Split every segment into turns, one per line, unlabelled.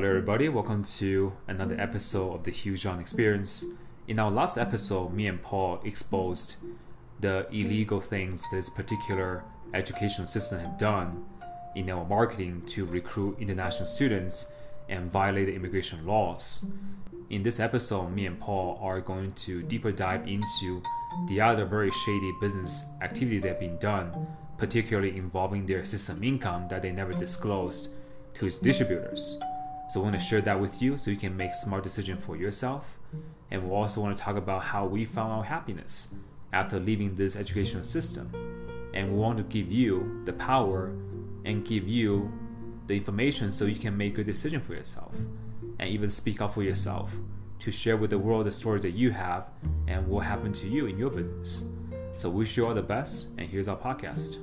Hello everybody, welcome to another episode of the Hugh John Experience. In our last episode, me and Paul exposed the illegal things this particular educational system have done in our marketing to recruit international students and violate the immigration laws. In this episode, me and Paul are going to deeper dive into the other very shady business activities that have been done, particularly involving their system income that they never disclosed to its distributors. So I want to share that with you so you can make smart decisions for yourself. And we also want to talk about how we found our happiness after leaving this educational system. And we want to give you the power and give you the information so you can make a decision for yourself and even speak up for yourself to share with the world the stories that you have and what happened to you in your business. So wish you all the best, and here's our podcast.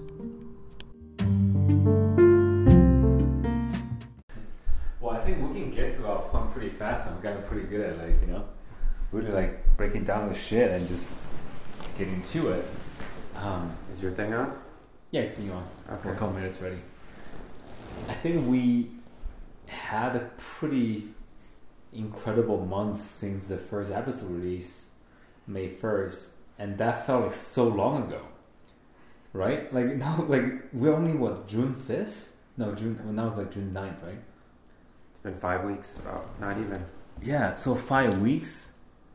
Well, I think we can get through our point pretty fast. I'm getting pretty good at really breaking down the shit and just getting to it.
Is your thing on?
Yeah, it's been on.
Okay.
For a couple minutes ready. I think we had a pretty incredible month since the first episode release, May 1st, and that felt like so long ago, right? Like now, we're only June 5th? No, now it's June 9th, right?
It's been 5 weeks, about not even.
Yeah, so 5 weeks,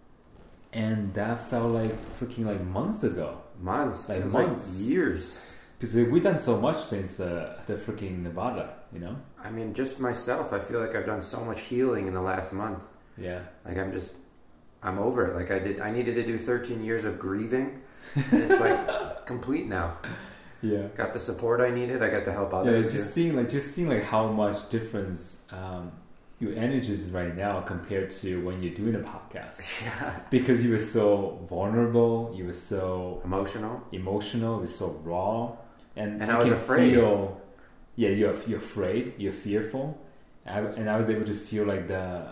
and that felt like freaking months ago.
Months.
Like
Feels
months.
Like years.
Because we've done so much since the freaking Nevada, you know?
I mean, just myself, I feel like I've done so much healing in the last month.
Yeah.
Like I'm over it. Like I needed to do 13 years of grieving. And it's complete now.
Yeah.
Got the support I needed. I got to help others.
Yeah, just seeing how much difference your energy is right now compared to when you're doing a podcast.
Yeah.
Because you were so vulnerable, you were so
emotional,
it was so raw, and
I was afraid.
You're afraid, you're fearful, and I was able to feel like a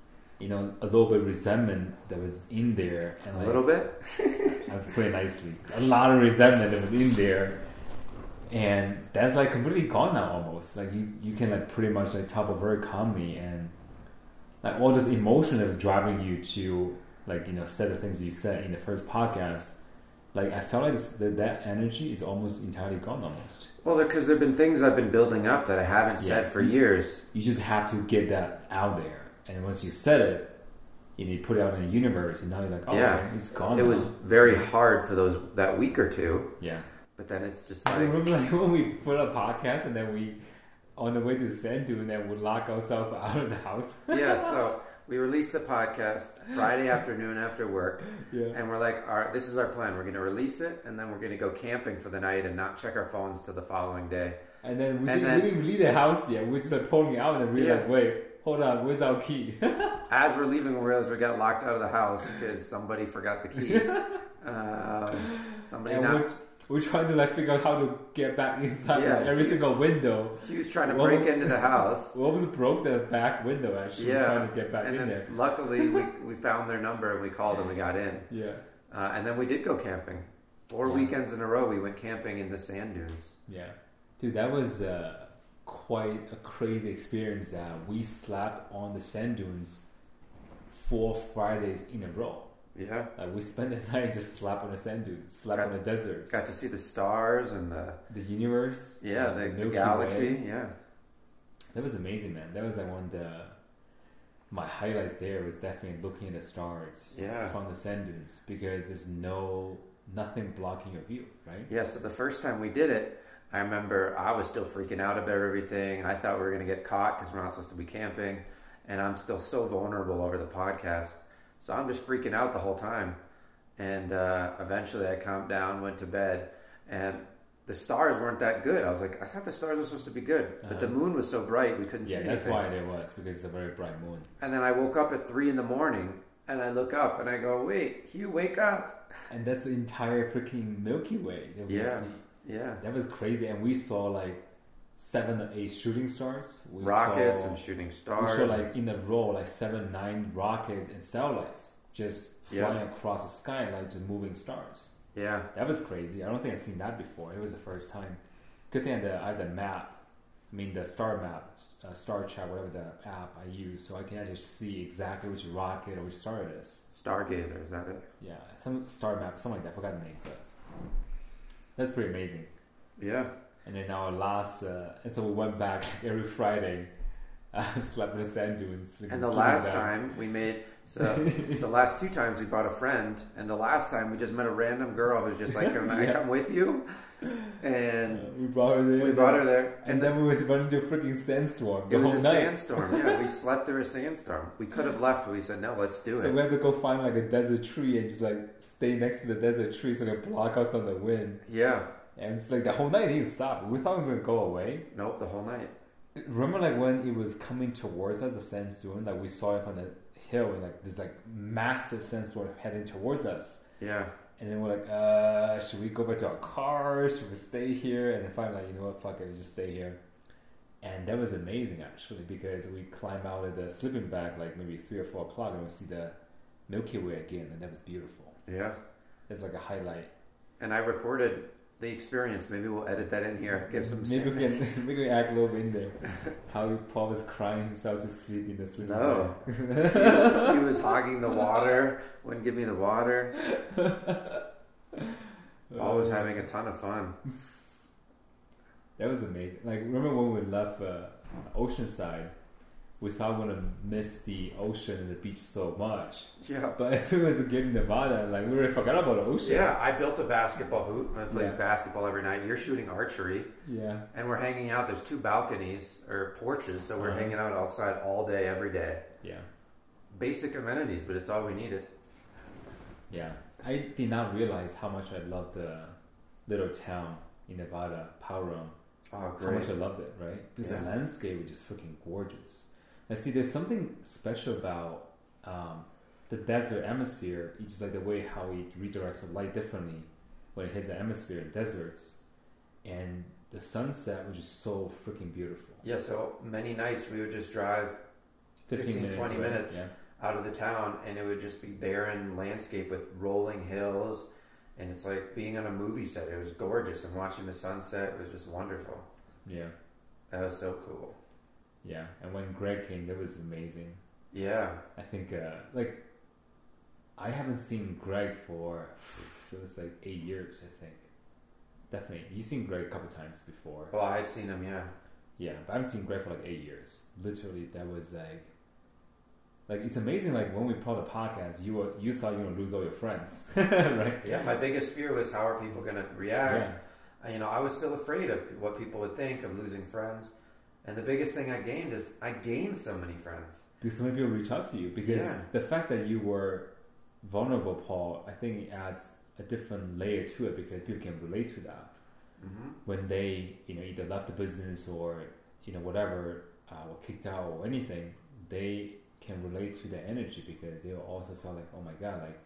little bit of resentment that was in there. And
a little bit?
I was putting nicely. A lot of resentment that was in there. And that's completely gone now almost. You can pretty much talk very calmly, and all this emotion that was driving you to say the things you said in the first podcast. I felt like that energy is almost entirely gone almost.
Well, because there have been things I've been building up that I haven't said for years.
You just have to get that out there. And once you said it, you put it out in the universe, and now you're okay, it's gone.
It was very hard for that week or two.
Yeah.
But then it's just
I remember when we put a podcast and then we, on the way to the sand dune, then we lock ourselves out of the house.
Yeah, so we released the podcast Friday afternoon after work.
Yeah.
And we're like, all right, this is our plan. We're going to release it, and then we're going to go camping for the night and not check our phones till the following day.
And then we didn't leave the house yet. We just pulling out and we're wait, hold on, where's our key?
As we're leaving, we realized we got locked out of the house because somebody forgot the key.
We're trying to figure out how to get back inside every single window.
He was trying to break into the house.
What was broke? The back window actually.
Yeah.
Trying to get back in there.
Luckily, we found their number and we called and we got in.
Yeah.
And then we did go camping. 4 weekends in a row, we went camping in the sand dunes.
Yeah. Dude, that was quite a crazy experience. We slept on the sand dunes 4 Fridays in a row.
Yeah.
We spent the night just slept on the sand dunes, slept on the deserts.
Got to see the stars and the
universe.
Yeah, the galaxy. Way. Yeah.
That was amazing, man. That was one of my highlights there was definitely looking at the stars from the sand dunes, because there's nothing blocking your view, right?
Yeah, so the first time we did it, I remember I was still freaking out about everything. I thought we were going to get caught because we're not supposed to be camping. And I'm still so vulnerable over the podcast. So I'm just freaking out the whole time. And eventually I calmed down, went to bed. And the stars weren't that good. I was like, I thought the stars were supposed to be good. But the moon was so bright, we couldn't see anything.
Yeah, that's why it was, because it's a very bright moon.
And then I woke up at 3 a.m. and I look up and I go, wait, Hugh, wake up.
And that's the entire freaking Milky Way that we see.
Yeah.
That was crazy. And we saw 7 or 8 shooting stars.
Rockets and shooting stars.
We saw in a row 7, 9 rockets and satellites just flying across the sky just moving stars.
Yeah.
That was crazy. I don't think I've seen that before. It was the first time. Good thing I had the map I mean the star map, star chat, whatever the app I use, so I can actually see exactly which rocket or which star it is.
Stargazer, is that it?
Yeah, some star map, something like that. I forgot the name, but that's pretty amazing.
Yeah.
And then our last, and so we went back every Friday, slept in the sand dunes.
And the last time we made, so the last 2 times we brought a friend, and the last time we just met a random girl who was just like, "Can I come with you?" And
we brought her there.
And
then we went into a freaking sandstorm.
It was a sandstorm. Yeah, we slept through a sandstorm. We could have left, but we said no. Let's do it.
So we had to go find like a desert tree and just like stay next to the desert tree so they block us on the wind.
Yeah.
And it's like the whole night it didn't stop. We thought it was gonna go away.
Nope, the whole night.
Remember like when it was coming towards us, the sandstorm, like we saw it on the hill and like this like massive sandstorm heading towards us.
Yeah.
And then we're like, should we go back to our car? Should we stay here? And then finally, like, you know what, fuck it, just stay here. And that was amazing actually, because we climbed out of the sleeping bag like maybe 3 or 4 o'clock and we see the Milky Way again, and that was beautiful.
Yeah.
It's like a highlight.
And I recorded the experience. Maybe we'll edit that in here. Give some.
Maybe we can act a little bit in there. How Paul was crying himself to sleep in the sleeping
bag. He was hogging the water. Wouldn't give me the water. Paul was having a ton of fun.
That was amazing. Like remember when we left Oceanside? We thought we were gonna miss the ocean and the beach so much.
Yeah.
But as soon as we get in Nevada, like we already forgot about the ocean.
Yeah, I built a basketball hoop. I play basketball every night. You're shooting archery.
Yeah.
And we're hanging out. There's 2 balconies or porches, so we're hanging out outside all day, every day.
Yeah.
Basic amenities, but it's all we needed.
Yeah. I did not realize how much I loved the little town in Nevada, Powron.
Oh, great.
How much I loved it, right? Because the landscape was just freaking gorgeous. I see there's something special about the desert atmosphere. It's just like the way how it redirects the light differently when it hits the atmosphere in deserts. And the sunset was just so freaking beautiful.
Yeah, so many nights we would just drive 15 20 minutes out of the town, and it would just be barren landscape with rolling hills. And it's like being on a movie set. It was gorgeous, and watching the sunset was just wonderful.
Yeah.
That was so cool.
Yeah, and when Greg came, that was amazing.
Yeah.
I think, like, I haven't seen Greg for, it was like 8 years, I think. Definitely. You've seen Greg a couple times before.
Well, I had seen him, yeah.
Yeah, but I haven't seen Greg for like 8 years. Literally, that was like it's amazing. Like when we put the podcast, you thought you were gonna lose all your friends, right?
Yeah, my biggest fear was how are people gonna react. Yeah. You know, I was still afraid of what people would think of losing friends, and the biggest thing I gained is I gained so many friends.
Because so many people reach out to you. Because the fact that you were vulnerable, Paul, I think it adds a different layer to it because people can relate to that when they either left the business or whatever were kicked out or anything. They can relate to the energy because they will also feel like, oh my god, like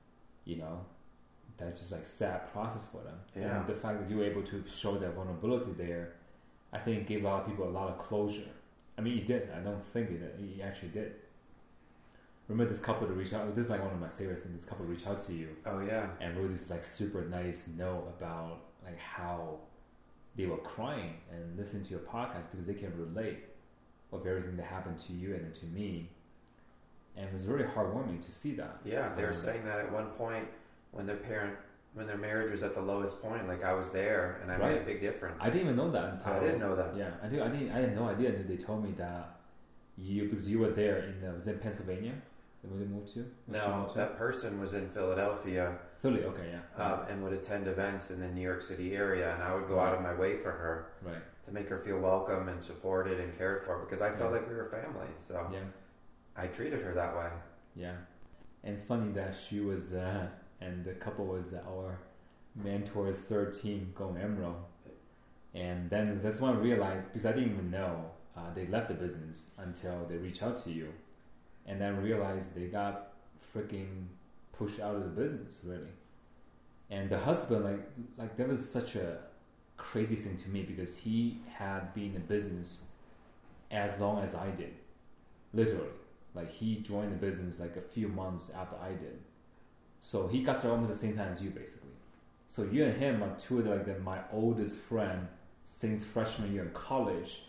that's just like sad process for them.
Yeah.
And the fact that you were able to show that vulnerability there, I think it gave a lot of people a lot of closure. I mean, it did. I don't think it actually did. Remember this couple that reached out? This is like one of my favorite things. This couple reached out to you.
Oh yeah.
And wrote this like super nice note about like how they were crying and listening to your podcast because they can relate of everything that happened to you and then to me. And it was very heartwarming to see that.
Yeah, they were saying that at one point when their marriage was at the lowest point, like I was there and I made a big difference.
I didn't even know that until
I didn't know that.
Yeah, I had no idea until they told me that because you were there was it Pennsylvania that we moved to?
No, that person was in Philadelphia.
Philly, okay, yeah.
And would attend events in the New York City area, and I would go out of my way for her to make her feel welcome and supported and cared for because I felt like we were family. So I treated her that way.
Yeah, and it's funny that she was and the couple was our mentor's third team going Emerald, and then that's when I realized because I didn't even know they left the business until they reached out to you, and then realized they got freaking pushed out of the business really. And the husband like that was such a crazy thing to me because he had been in business as long as I did, literally. Like he joined the business like a few months after I did, so he got started almost the same time as you basically. So you and him are two of my oldest friend since freshman year in college,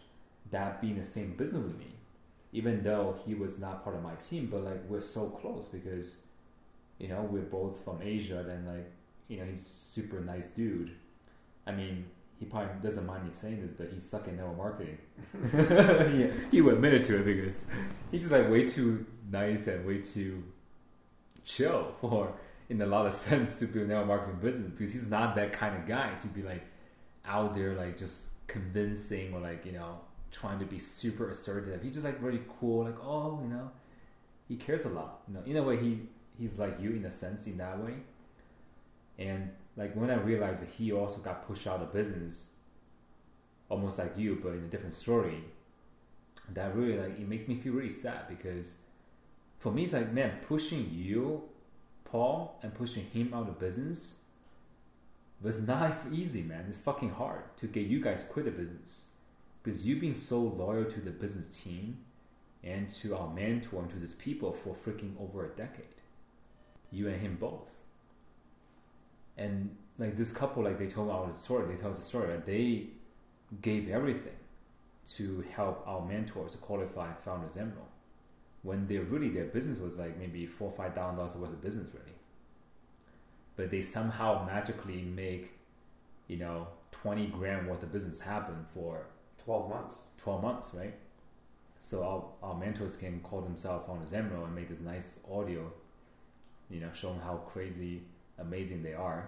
that be in the same business with me, even though he was not part of my team. But like we're so close because, you know, we're both from Asia. Then like, you know, he's super nice dude. I mean, he probably doesn't mind me saying this, but he's sucking network marketing. Yeah, he will admit it to it because he's just like way too nice and way too chill for, in a lot of sense, to build network marketing business, because he's not that kind of guy to be like out there like just convincing or like, you know, trying to be super assertive. He's just like really cool, like, oh, you know, he cares a lot. You know, in a way he's like you in a sense, in that way. And like when I realized that he also got pushed out of business, almost like you, but in a different story, that really like, it makes me feel really sad, because for me it's like, man, pushing you, Paul, and pushing him out of business was not easy, man. It's fucking hard to get you guys quit the business, because you've been so loyal to the business team and to our mentor and to these people for freaking over a decade. You and him both. And like this couple, like they told us the story that they gave everything to help our mentors to qualify Founders Emerald, when their business was like maybe $4,000 or $5,000 worth of business really. But they somehow magically make, you know, 20 grand worth of business happen for
12 months.
12 months, right? So our mentors can call themselves Founders Emerald and make this nice audio, you know, showing how crazy amazing they are.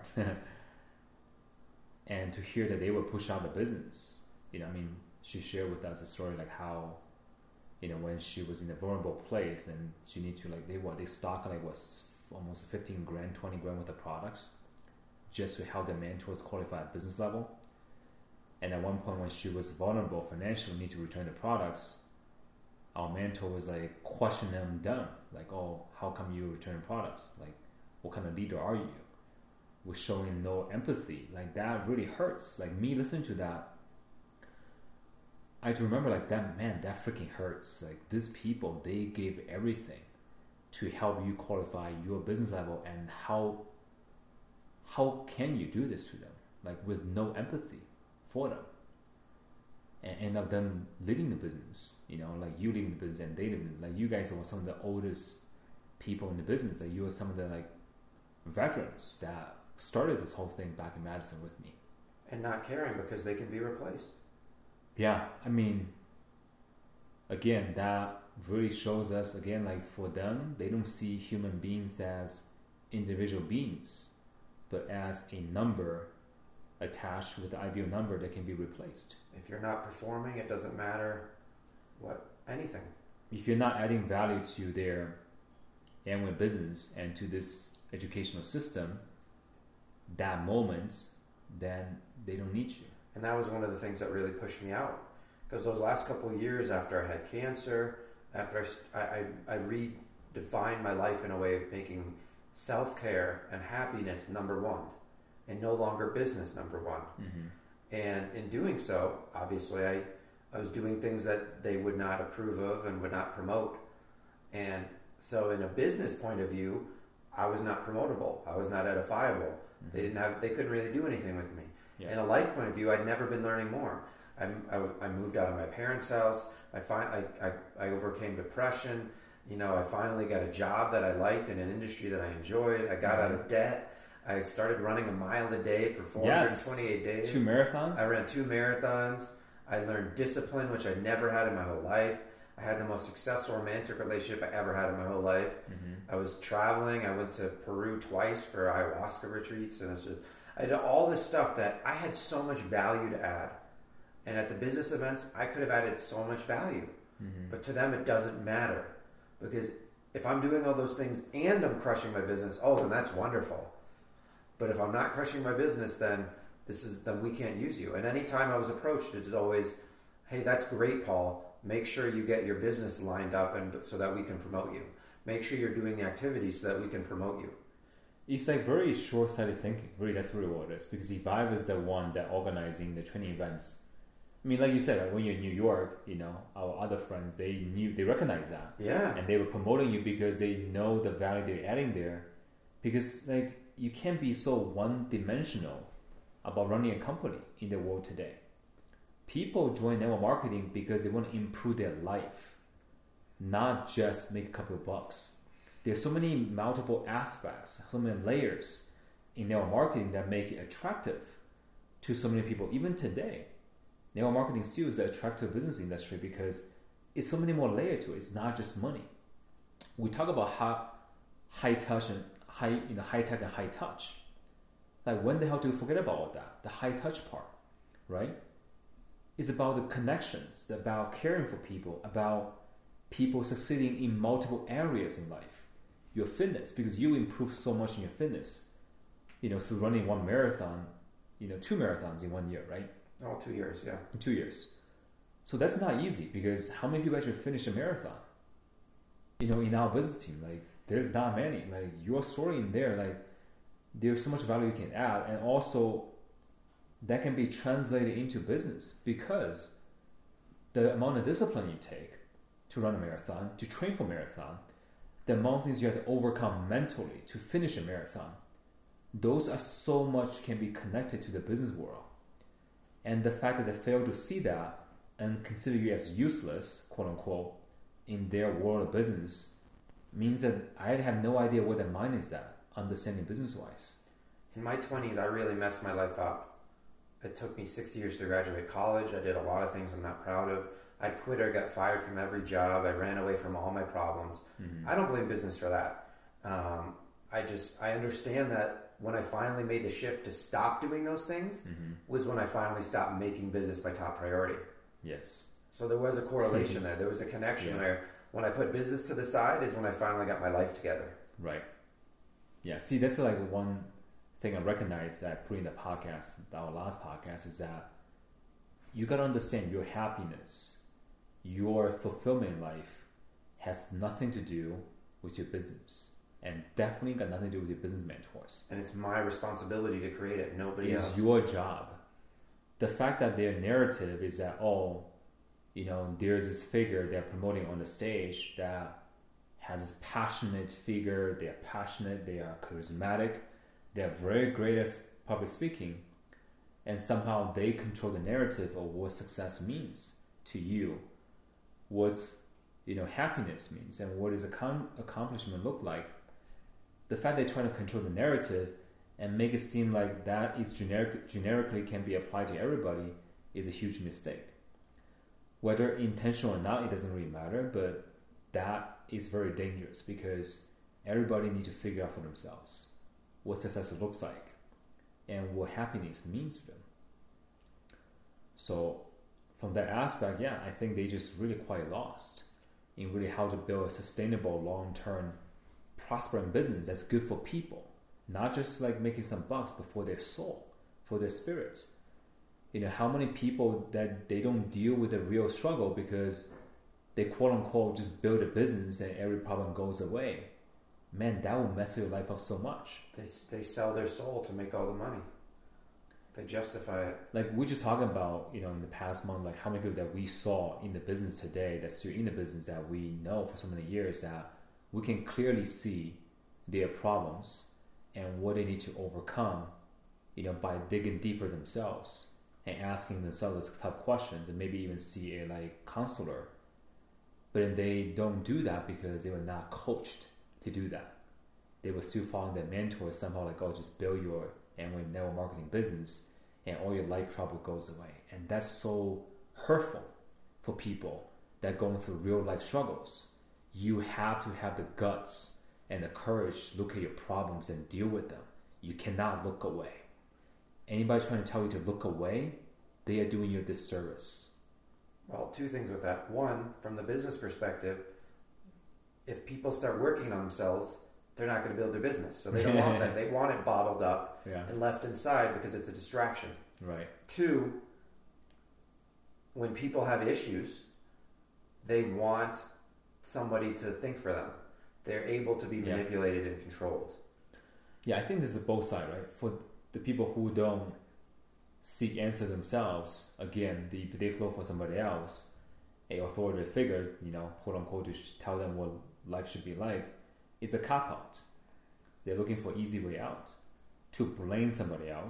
And to hear that they were pushed out of business, you know, I mean, she shared with us a story like how, you know, when she was in a vulnerable place and she need to like, they stock like almost 15 grand, 20 grand worth of products just to help the mentors qualify at business level. And at one point when she was vulnerable financially, need to return the products, our mentor was like questioning them, like, oh, how come you return products? Like, what kind of leader are you? With showing no empathy. Like that really hurts. Like me listening to that, I remember like that, man, that freaking hurts. Like these people, they gave everything to help you qualify your business level, and how can you do this to them? Like with no empathy for them. And end up them leaving the business, you know, like you leaving the business and they leaving, like you guys are some of the oldest people in the business. Like you are some of the like veterans that started this whole thing back in Madison with me.
And not caring because they can be replaced.
Yeah, I mean, again, that really shows us, again, like for them, they don't see human beings as individual beings, but as a number attached with the IBO number that can be replaced.
If you're not performing, it doesn't matter anything.
If you're not adding value to their Amway business and to this educational system, that moment, then they don't need you.
And that was one of the things that really pushed me out, because those last couple of years after I had cancer, after I redefined my life in a way of making self-care and happiness number one, and no longer business number one. Mm-hmm. And in doing so, obviously I was doing things that they would not approve of and would not promote. And so in a business point of view, I was not promotable. I was not edifiable. Mm-hmm. They couldn't really do anything with me. Yeah. In a life point of view, I'd never been learning more. I moved out of my parents' house. I overcame depression. You know, I finally got a job that I liked in an industry that I enjoyed. I got out of debt. I started running a mile a day for 428 days.
2 marathons?
I ran 2 marathons. I learned discipline, which I never had in my whole life. I had the most successful romantic relationship I ever had in my whole life. Mm-hmm. I was traveling. I went to Peru twice for ayahuasca retreats, and I did all this stuff that I had so much value to add. And at the business events, I could have added so much value. Mm-hmm. But to them, it doesn't matter. Because if I'm doing all those things and I'm crushing my business, then that's wonderful. But if I'm not crushing my business, then we can't use you. And anytime I was approached, it's always, hey, that's great, Paul. Make sure you get your business lined up and so that we can promote you. Make sure you're doing the activities so that we can promote you.
It's like very short-sighted thinking. Really, that's really what it is. Because if I was the one that organizing the training events, I mean, like you said, like when you're in New York, you know, our other friends, they recognize that.
Yeah.
And they were promoting you because they know the value they're adding there. Because like you can't be so one-dimensional about running a company in the world today. people join network marketing because they want to improve their life, not just make a couple of bucks. There's so many multiple aspects, so many layers in network marketing that make it attractive to so many people. Even today, network marketing still is an attractive business industry because it's so many more layers to it. It's not just money. We talk about high touch and high tech and high touch. Like, when the hell do we forget about all that? The high touch part, right? It's about the connections, about caring for people, about people succeeding in multiple areas in life. Your fitness, because you improve so much in your fitness, through running one marathon, 2 marathons in 1 year, right?
Oh, 2 years, yeah.
In 2 years. So that's not easy, because how many people actually finish a marathon? In our business team, like, there's not many. Like, your story in there, like, there's so much value you can add, and also that can be translated into business, because the amount of discipline you take to run a marathon, to train for a marathon, the amount of things you have to overcome mentally to finish a marathon, those are so much can be connected to the business world. And the fact that they fail to see that and consider you as useless, quote unquote, in their world of business means that I have no idea what their mind is at, understanding business wise.
In my 20s, I really messed my life up. It took me 6 years to graduate college. I did a lot of things I'm not proud of. I quit or got fired from every job. I ran away from all my problems. Mm-hmm. I don't blame business for that. I understand that when I finally made the shift to stop doing those things was when I finally stopped making business my top priority.
Yes.
So there was a correlation there. There was a connection there. When I put business to the side is when I finally got my life together.
Right. Yeah. See, that's like one thing I recognize that putting the podcast, our last podcast, is that you got to understand your happiness, your fulfillment in life has nothing to do with your business, and definitely got nothing to do with your business mentors.
And it's my responsibility to create it, nobody else.
It's your job. The fact that their narrative is that, there's this figure they're promoting on the stage that has this passionate figure, they're passionate, they are charismatic, they're very great at public speaking, and somehow they control the narrative of what success means to you, what's happiness means, and what does accomplishment look like. The fact they're trying to control the narrative and make it seem like that is generically can be applied to everybody is a huge mistake. Whether intentional or not, it doesn't really matter, but that is very dangerous because everybody needs to figure out for themselves what success looks like and what happiness means to them. So from that aspect, I think they just really quite lost in really how to build a sustainable, long-term, prospering business that's good for people, not just like making some bucks, but for their soul, for their spirits. How many people that they don't deal with the real struggle because they quote unquote just build a business and every problem goes away. Man, that will mess your life up so much.
They sell their soul to make all the money. They justify it.
Like we're just talking about, in the past month, like how many people that we saw in the business today that's still in the business that we know for so many years that we can clearly see their problems and what they need to overcome, by digging deeper themselves and asking themselves tough questions and maybe even see a counselor. But then they don't do that because they were not coached to do that. They were still following their mentor somehow just build your Amway network marketing business and all your life trouble goes away. And that's so hurtful for people that are going through real life struggles. You have to have the guts and the courage to look at your problems and deal with them. You cannot look away. Anybody trying to tell you to look away, they are doing you a disservice.
Well, two things with that. One, from the business perspective, if people start working on themselves, they're not going to build their business. So they don't want that. They want it bottled up and left inside because it's a distraction.
Right.
Two, when people have issues, they want somebody to think for them. They're able to be manipulated and controlled.
Yeah, I think this is both sides, right? For the people who don't seek answer themselves, again, if they flow for somebody else, a authoritative figure, quote unquote, to tell them what life should be like, it's a cop-out. They're looking for easy way out to blame somebody else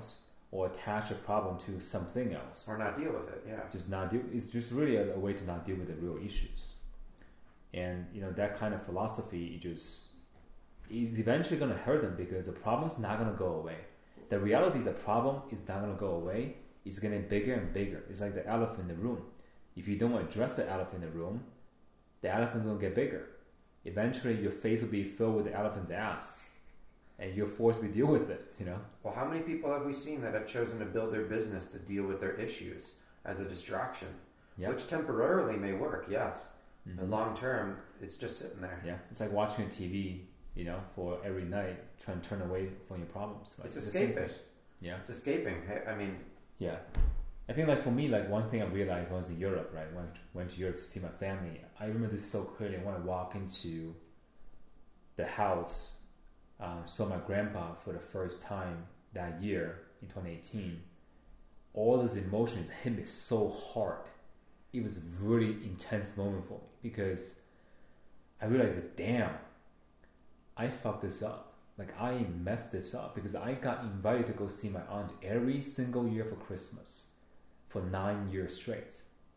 or attach a problem to something else.
Or not deal with it, yeah.
Just not deal. It's just really a way to not deal with the real issues. And that kind of philosophy is eventually going to hurt them, because the problem's not going to go away. The reality is the problem is not going to go away. It's getting bigger and bigger. It's like the elephant in the room. If you don't address the elephant in the room, the elephant's going to get bigger. Eventually, your face will be filled with the elephant's ass, and you're forced to deal with it,
Well, how many people have we seen that have chosen to build their business to deal with their issues as a distraction? Yep. Which temporarily may work, yes. Mm-hmm. But long term, it's just sitting there.
Yeah, it's like watching a TV, for every night, trying to turn away from your problems.
It's escapist.
Yeah.
It's escaping.
Yeah. I think for me, one thing I realized when I was in Europe, right? When I went to Europe to see my family, I remember this so clearly. When I walk into the house, saw my grandpa for the first time that year in 2018, all those emotions hit me so hard. It was a really intense moment for me, because I realized that, damn, I fucked this up. I messed this up, because I got invited to go see my aunt every single year for Christmas for 9 years straight.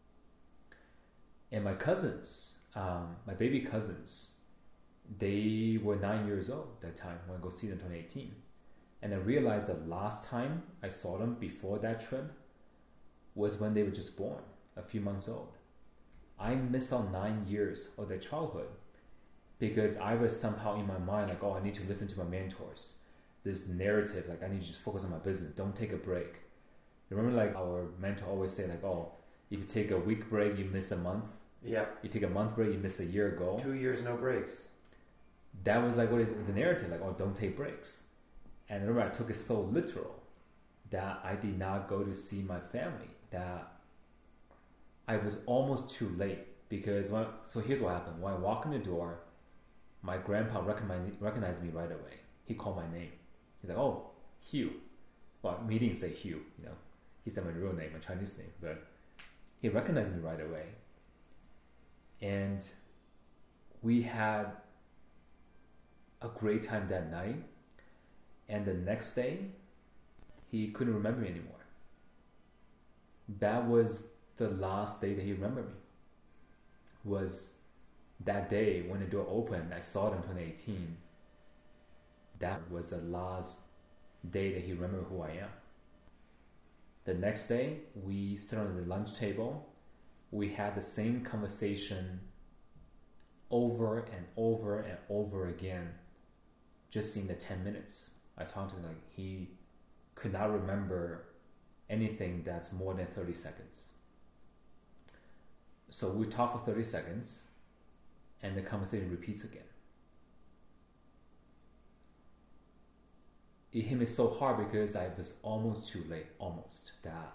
And my cousins, my baby cousins, they were 9 years old at that time when I go see them in 2018. And I realized that last time I saw them before that trip was when they were just born, a few months old. I missed out 9 years of their childhood, because I was somehow in my mind I need to listen to my mentors. This narrative, I need to just focus on my business. Don't take a break. Remember, our mentor always say, if you take a week break, you miss a month.
Yeah.
You take a month break, you miss a year ago.
2 years, no breaks.
That was the narrative, don't take breaks. And I remember I took it so literal that I did not go to see my family, that I was almost too late, because so here's what happened. When I walked in the door, my grandpa recognized me right away. He called my name. He's like, "Oh, Hugh." Well, he didn't say Hugh, He said my real name, my Chinese name, but he recognized me right away. And we had a great time that night. And the next day, he couldn't remember me anymore. That was the last day that he remembered me. Was that day when the door opened. I saw it in 2018. That was the last day that he remembered who I am. The next day, we sat on the lunch table. We had the same conversation over and over and over again, just in the 10 minutes. I talked to him he could not remember anything that's more than 30 seconds. So we talk for 30 seconds, and the conversation repeats again. It hit me so hard because I was almost too late, that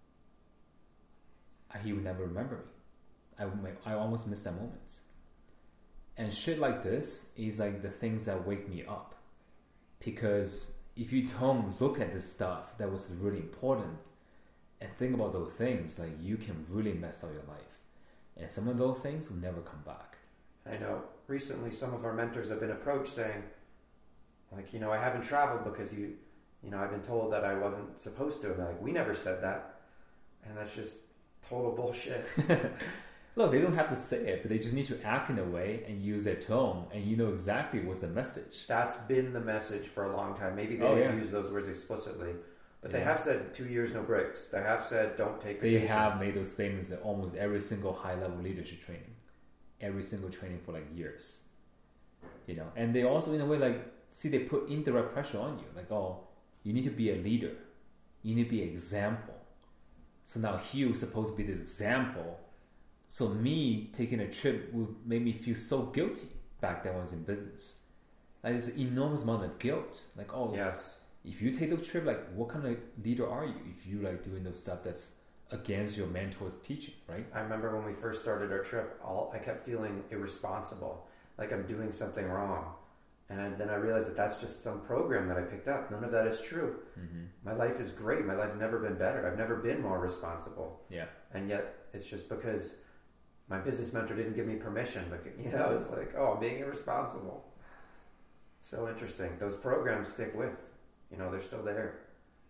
he would never remember me. I almost missed that moment. And shit like this is the things that wake me up. Because if you don't look at this stuff that was really important and think about those things, you can really mess up your life. And some of those things will never come back.
I know. Recently, some of our mentors have been approached saying, I haven't traveled because I've been told that I wasn't supposed to. And we never said that. And that's just total bullshit.
Look, they don't have to say it, but they just need to act in a way and use their tone, and you know exactly what's the message.
That's been the message for a long time. Maybe they didn't use those words explicitly, but they have said 2 years, no breaks. They have said don't take vacations.
They have made those statements in almost every single high-level leadership training. Every single training for years. And they also, in a way, they put indirect pressure on you. You need to be a leader. You need to be an example. So now Hugh's supposed to be this example. So me taking a trip would make me feel so guilty back then when I was in business. There's an enormous amount of guilt.
Yes.
If you take the trip, what kind of leader are you if you doing those stuff that's against your mentor's teaching, right?
I remember when we first started our trip, I kept feeling irresponsible, like I'm doing something wrong. And then I realized that that's just some program that I picked up. None of that is true. Mm-hmm. My life is great. My life's never been better. I've never been more responsible.
Yeah.
And yet it's just because my business mentor didn't give me permission. It's I'm being irresponsible. So interesting. Those programs stick with, they're still there.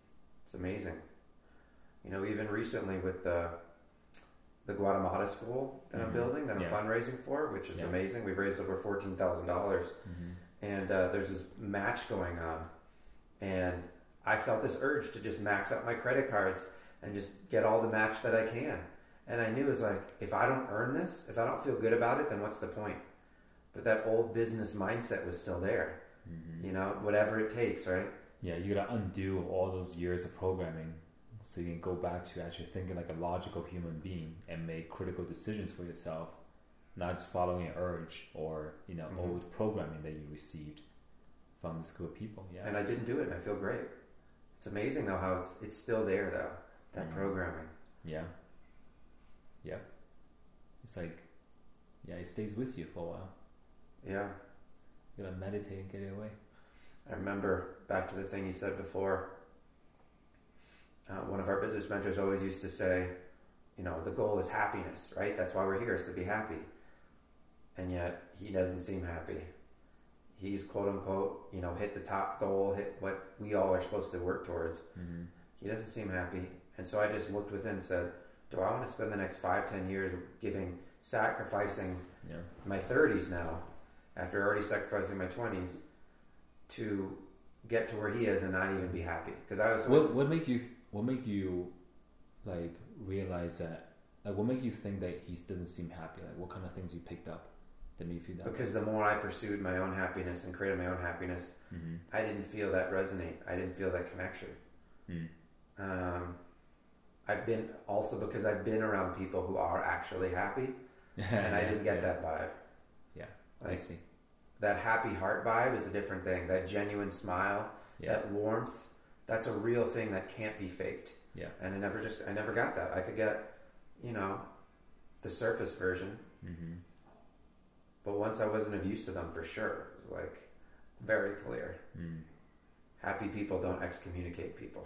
It's amazing. You know, even recently with the Guatemala school that I'm building, that I'm fundraising for, which is amazing. We've raised over $14,000, and there's this match going on, and I felt this urge to just max out my credit cards and just get all the match that I can. And I knew it was like, if I don't earn this, if I don't feel good about it, then what's the point? But that old business mindset was still there. You know, whatever it takes, right?
Yeah, you gotta undo all those years of programming so you can go back to actually thinking like a logical human being and make critical decisions for yourself, not just following an urge or, you know, old programming that you received from this group of people. Yeah.
And I didn't do it, and I feel great. It's amazing though how it's still there though, that programming.
Yeah. Yeah. It's like, yeah, it stays with you for a while.
Yeah.
You gotta meditate and get it away.
I remember, back to the thing you said before, one of our business mentors always used to say, you know, the goal is happiness, right? That's why we're here, is to be happy. And yet he doesn't seem happy. He's quote unquote, you know, hit the top goal, hit what we all are supposed to work towards. He doesn't seem happy. And so I just looked within and said, do I want to spend the next 5-10 years sacrificing my 30s now, after already sacrificing my 20s, to get to where he is and not even be happy? Because I was
what make you like realize that, like what make you think that he doesn't seem happy? Like what kind of things you picked up that made you feel that?
Because the more I pursued my own happiness and created my own happiness, I didn't feel that resonate. I didn't feel that connection. Because I've been around people who are actually happy, and I didn't get that vibe.
Yeah,
like,
I see.
That happy heart vibe is a different thing. That genuine smile, that warmth, that's a real thing that can't be faked.
Yeah.
And I never got that. I could get, you know, the surface version. But once I wasn't of use to them, for sure. It was like very clear. Happy people don't excommunicate people.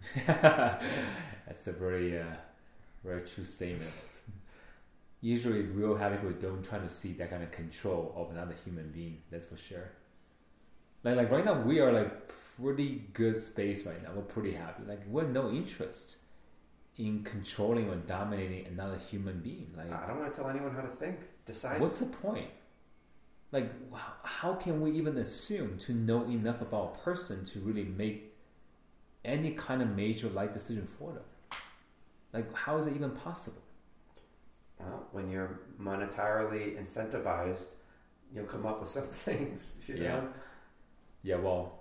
That's a very, very true statement. Usually, real happy people don't try to see that kind of control of another human being. That's for sure. Like right now, we are like pretty good space right now. We're pretty happy. Like we have no interest in controlling or dominating another human being. Like
I don't want to tell anyone how to think. Decide.
What's the point? Like how can we even assume to know enough about a person to really make any kind of major life decision for them? Like how is it even possible?
Well, when you're monetarily incentivized, you'll come up with some things, you know?
Yeah, well,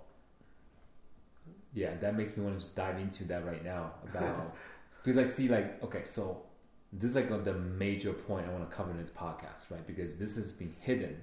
yeah, that makes me want to just dive into that right now about because I see like, okay, so this is like the major point I want to cover in this podcast, right? Because this has been hidden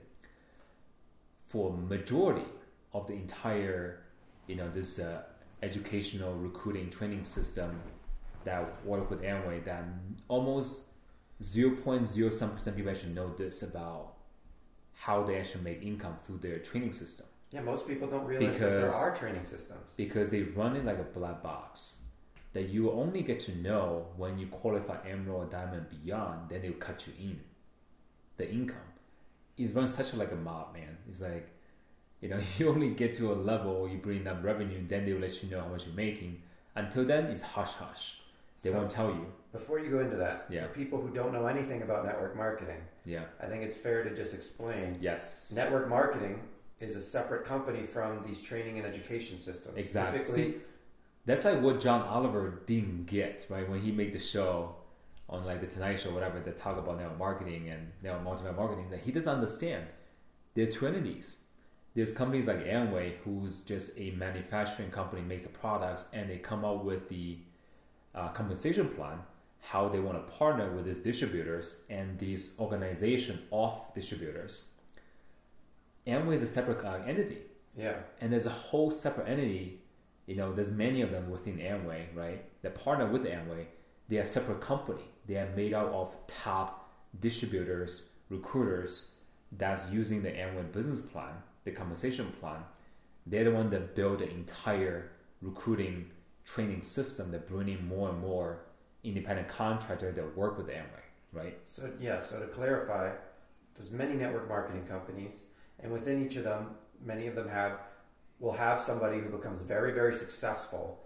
for majority of the entire, you know, this educational recruiting training system that work with Amway, that almost 0.0 some percent people actually know this about how they actually make income through their training system.
Yeah, most people don't realize that there are training systems.
Because they run it like a black box that you only get to know when you qualify Emerald, Diamond, Beyond, then they'll cut you in. The income. It runs such like a mob, man. It's like, you know, you only get to a level, you bring up revenue, then they'll let you know how much you're making. Until then, it's hush-hush. They won't tell you.
Before you go into that, for people who don't know anything about network marketing, I think it's fair to just explain.
Yes.
Network marketing is a separate company from these training and education systems.
Exactly. See, that's like what John Oliver didn't get, right? When he made the show on like the Tonight Show, whatever, that talk about network marketing and multi-level marketing, that he doesn't understand. There are two entities. There's companies like Amway, who's just a manufacturing company, makes the products, and they come up with the compensation plan, how they want to partner with these distributors and these organization of distributors. Amway is a separate entity.
Yeah.
And there's a whole separate entity, you know, there's many of them within Amway, right? That partner with Amway. They are a separate company. They are made out of top distributors, recruiters that's using the Amway business plan, the compensation plan. They're the one that build the entire recruiting training system that bring in more and more independent contractors that work with Amway, right?
So to clarify, there's many network marketing companies, and within each of them, many of them will have somebody who becomes very, very successful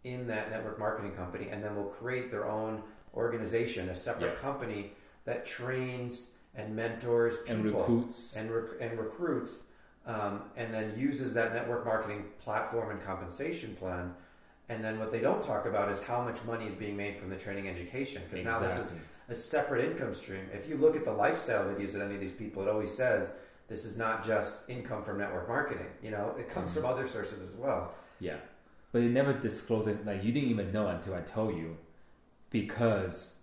in that network marketing company, and then will create their own organization, a separate company that trains and mentors people
and recruits
and recruits, and then uses that network marketing platform and compensation plan. And then what they don't talk about is how much money is being made from the training education, because now this is a separate income stream. If you look at the lifestyle videos of any of these people, it always says this is not just income from network marketing. You know, it comes from other sources as well.
Yeah, but they never disclose it. Like, you didn't even know until I told you, because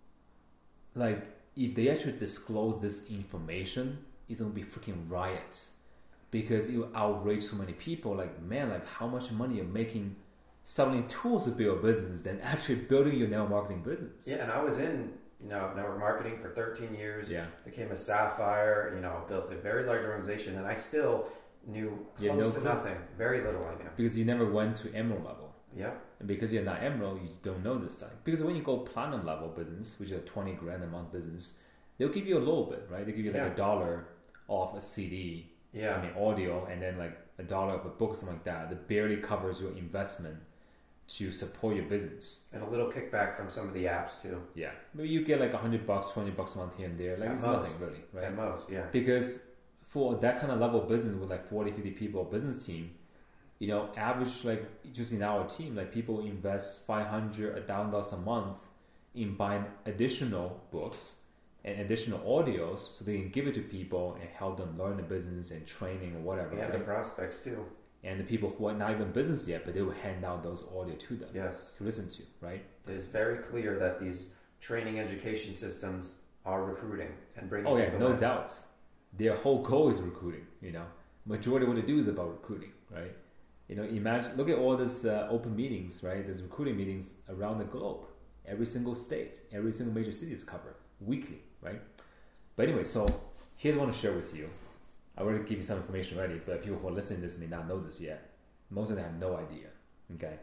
like if they actually disclose this information, it's gonna be freaking riots, because it will outrage so many people. Like, man, like how much money you're making selling tools to build a business than actually building your network marketing business.
Yeah, and I was in network marketing for 13 years.
Yeah,
became a Sapphire. Built a very large organization, and I still knew close to nothing. Very little I knew.
Because you never went to Emerald level.
Yeah.
And because you're not Emerald, you just don't know this side. Because when you go Platinum level business, which is a 20 grand a month business, they'll give you a little bit, right? They give you like $1 off a CD, audio, and then like $1 off a book, something like that. That barely covers your investment to support your business.
And a little kickback from some of the apps too.
Yeah. Maybe you get like $100, $20 a month here and there. Like, it's nothing really, right?
At most, yeah.
Because for that kind of level of business with like 40, 50 people business team, average, like just in our team, like people invest $500, $1,000 a month in buying additional books and additional audios so they can give it to people and help them learn the business and training or whatever.
And the prospects too.
And the people who are not even business yet, but they will hand out those audio to them.
Yes.
To listen to, right?
It is very clear that these training education systems are recruiting and bringing people
no
in.
doubt. Their whole goal is recruiting, Majority of what they do is about recruiting, right? Imagine, look at all these open meetings, right? There's recruiting meetings around the globe. Every single state, every single major city is covered weekly, right? But anyway, so here's what I want to share with you. I already give you some information already, but people who are listening to this may not know this yet. Most of them have no idea, okay?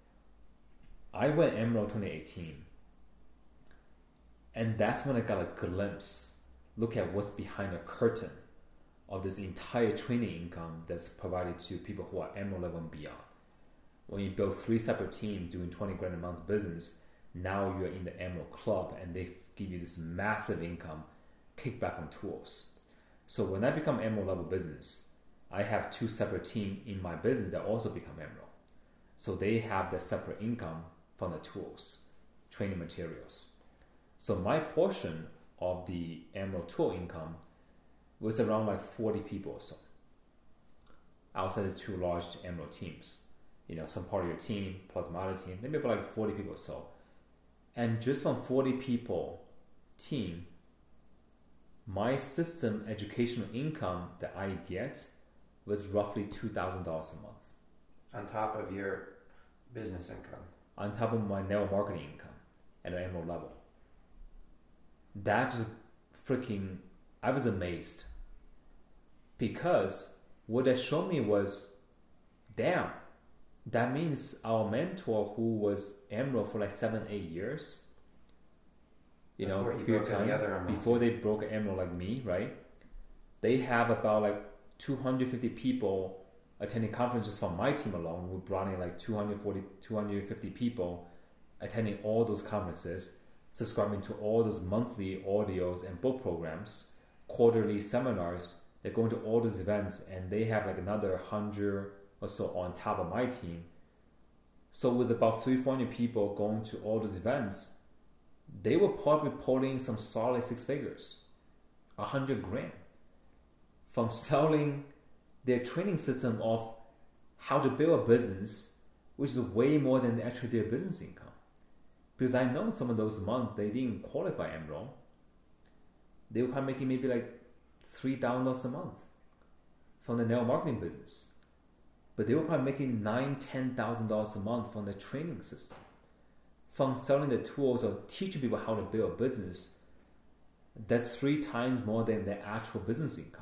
I went Emerald 2018, and that's when I got a glimpse, look at what's behind the curtain of this entire training income that's provided to people who are Emerald level and beyond. When you build 3 separate teams doing 20 grand a month business, now you're in the Emerald Club and they give you this massive income kickback from tools. So when I become Emerald level business, I have 2 separate teams in my business that also become Emerald. So they have the separate income from the tools, training materials. So my portion of the Emerald tool income was around like 40 people or so. Outside the 2 large Emerald teams. Some part of your team plus my other team, maybe about like 40 people or so. And just from 40 people team, my system educational income that I get was roughly $2,000 a month. On
top of your business income.
On top of my network marketing income at an Emerald level. That just freaking, I was amazed. Because what that showed me was, damn, that means our mentor who was Emerald for like 7-8 years, before they broke Emerald like me, right? They have about like 250 people attending conferences from my team alone. We brought in like 250 people attending all those conferences, subscribing to all those monthly audios and book programs, quarterly seminars. They're going to all those events, and they have like another 100 or so on top of my team. So with about 300-400 people going to all those events, they were probably pulling some solid 6 figures, 100 grand, from selling their training system of how to build a business, which is way more than actually their business income. Because I know some of those months they didn't qualify Emerald. They were probably making maybe like $3,000 a month from the network marketing business. But they were probably making $9,000-$10,000 a month from the training system. From selling the tools or teaching people how to build a business, that's 3 times more than their actual business income.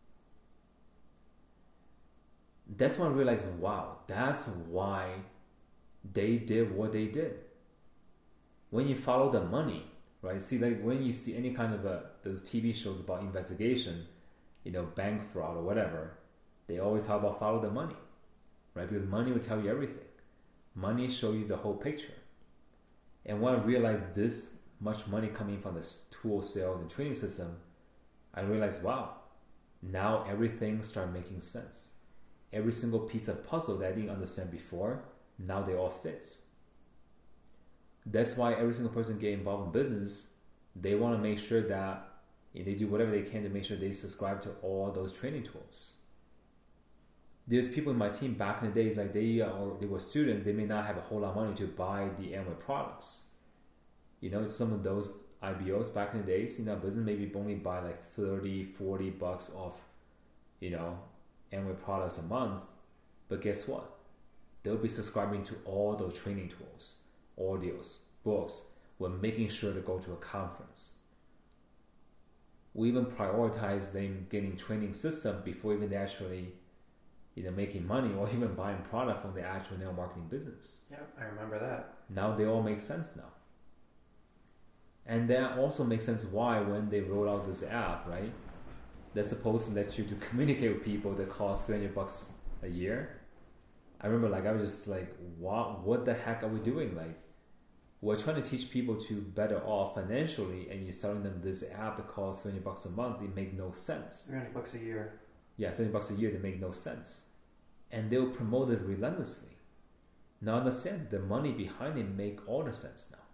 That's when I realized, wow, that's why they did what they did. When you follow the money, right? See, like when you see any kind of those TV shows about investigation, bank fraud or whatever, they always talk about follow the money, right? Because money will tell you everything. Money shows you the whole picture. And when I realized this much money coming from the tool sales and training system, I realized, wow, now everything started making sense. Every single piece of puzzle that I didn't understand before, now they all fit. That's why every single person get involved in business, they want to make sure that they do whatever they can to make sure they subscribe to all those training tools. There's people in my team back in the days, like they were students, they may not have a whole lot of money to buy the Amway products. Some of those IBOs back in the days, business maybe only buy like $30-$40 off, Amway products a month. But guess what? They'll be subscribing to all those training tools, audios, books, while making sure to go to a conference. We even prioritize them getting training system before even they actually making money or even buying product from the actual network marketing business.
Yeah, I remember that.
Now they all make sense now. And that also makes sense why when they roll out this app, right? They're supposed to let you to communicate with people that cost $300 a year. I remember I was just like, what the heck are we doing? We're trying to teach people to better off financially, and you're selling them this app that costs $300 a month. It makes no sense.
$300 a year.
Yeah, $30 a year, they make no sense. And they'll promote it relentlessly. Now understand, the money behind it make all the sense now.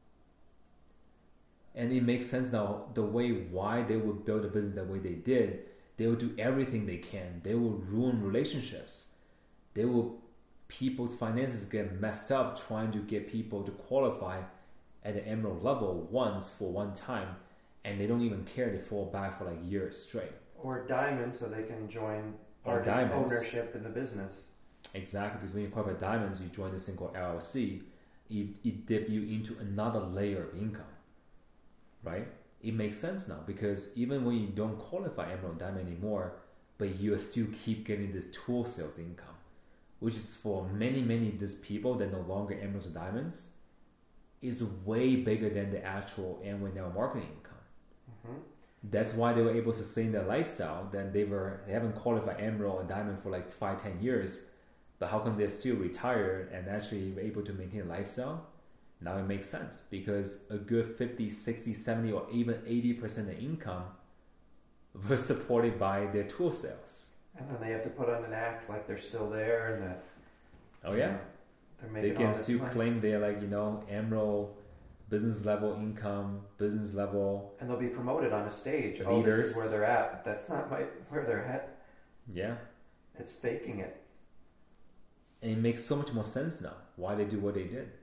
And it makes sense now the way why they would build a business the way they did. They will do everything they can. They will ruin relationships. People's finances get messed up trying to get people to qualify at the emerald level once for one time, and they don't even care. They fall back for years straight.
Or diamonds, so they can join part of ownership in the business.
Exactly, because when you qualify diamonds, you join this thing called LLC. It dip you into another layer of income, right? It makes sense now because even when you don't qualify emerald diamond anymore, but you still keep getting this tool sales income, which is for many these people that no longer emeralds or diamonds, is way bigger than the actual Amway network marketing income. Mm-hmm. That's why they were able to sustain their lifestyle. Then they haven't qualified emerald and diamond for 5-10 years, but how come they're still retired and actually able to maintain a lifestyle? Now it makes sense because a good 50, 60, 70, or even 80% of income was supported by their tool sales.
And then they have to put on an act like they're still there and that.
Oh yeah,
they're making
they can still claim they're emerald business level income, business level.
And they'll be promoted on a stage.
Leaders.
Oh, this is where they're at, but that's not where they're at.
Yeah,
it's faking it.
And it makes so much more sense now why they do what they did.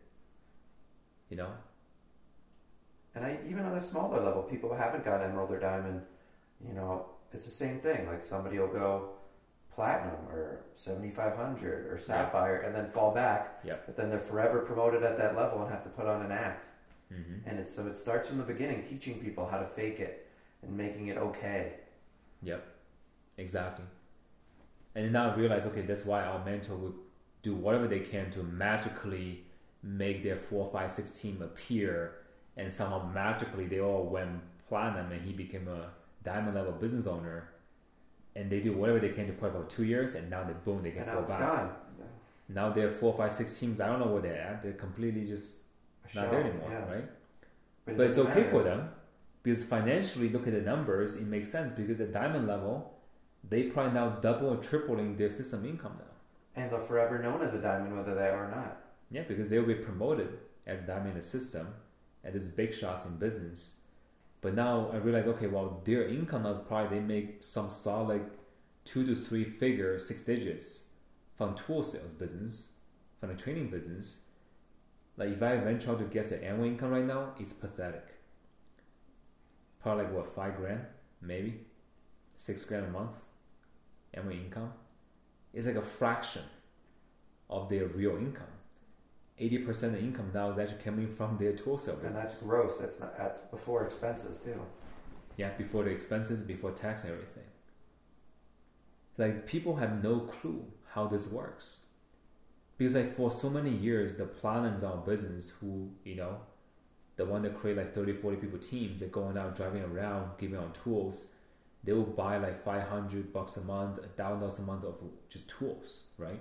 And even on a smaller level, people who haven't got emerald or diamond, it's the same thing. Somebody will go platinum or 7,500 or sapphire and then fall back.
Yep.
But then they're forever promoted at that level and have to put on an act.
Mm-hmm.
And it starts from the beginning, teaching people how to fake it and making it okay.
Yep, exactly. And now I realize, okay, that's why our mentor would do whatever they can to magically make their 4, 5, 6 team appear, and somehow magically they all went platinum and he became a diamond level business owner, and they do whatever they can to qualify for 2 years, and now they can fall back.
Gone.
Now they're 4, 5, 6 teams. I don't know where they're at. They're completely just not there anymore, right? But it's okay for them because financially, look at the numbers. It makes sense because at diamond level, they probably now double or tripling their system income now.
And they're forever known as a diamond, whether they are or not.
Yeah, because they'll be promoted as diamond in the system, and there's big shots in business. But now I realize, okay, well, their income now probably they make some solid 2 to 3 figure, 6 digits from tool sales business, from the training business. If I venture out to guess the annual income right now, it's pathetic. Probably $5 grand, maybe $6 grand a month annual income. It's a fraction of their real income. 80% of the income now is actually coming from their tool sale business.
And that's gross. That's before expenses too.
Yeah, before the expenses, before tax and everything. People have no clue how this works. Because for so many years, the platinums our business who, the one that create 30, 40 people teams, they're going out, driving around, giving out tools. They will buy $500 a month, $1,000 a month of just tools, right?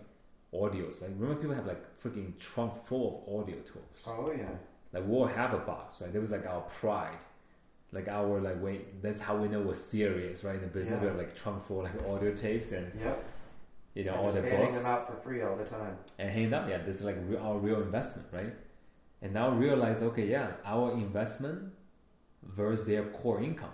audios. Like remember people have like freaking trunk full of audio tools.
Oh yeah.
Like we'll have a box, right? There was like our pride. Like our like wait, that's how we know we're serious, right? In the business,
Yeah.
we have like trunk full like audio tapes and
Yep.
you know
And
all
just
the
handing
books
them out for free all the time.
and hanging up. Yeah, this is like our real investment, right? And now realize, okay, yeah, our investment versus their core income.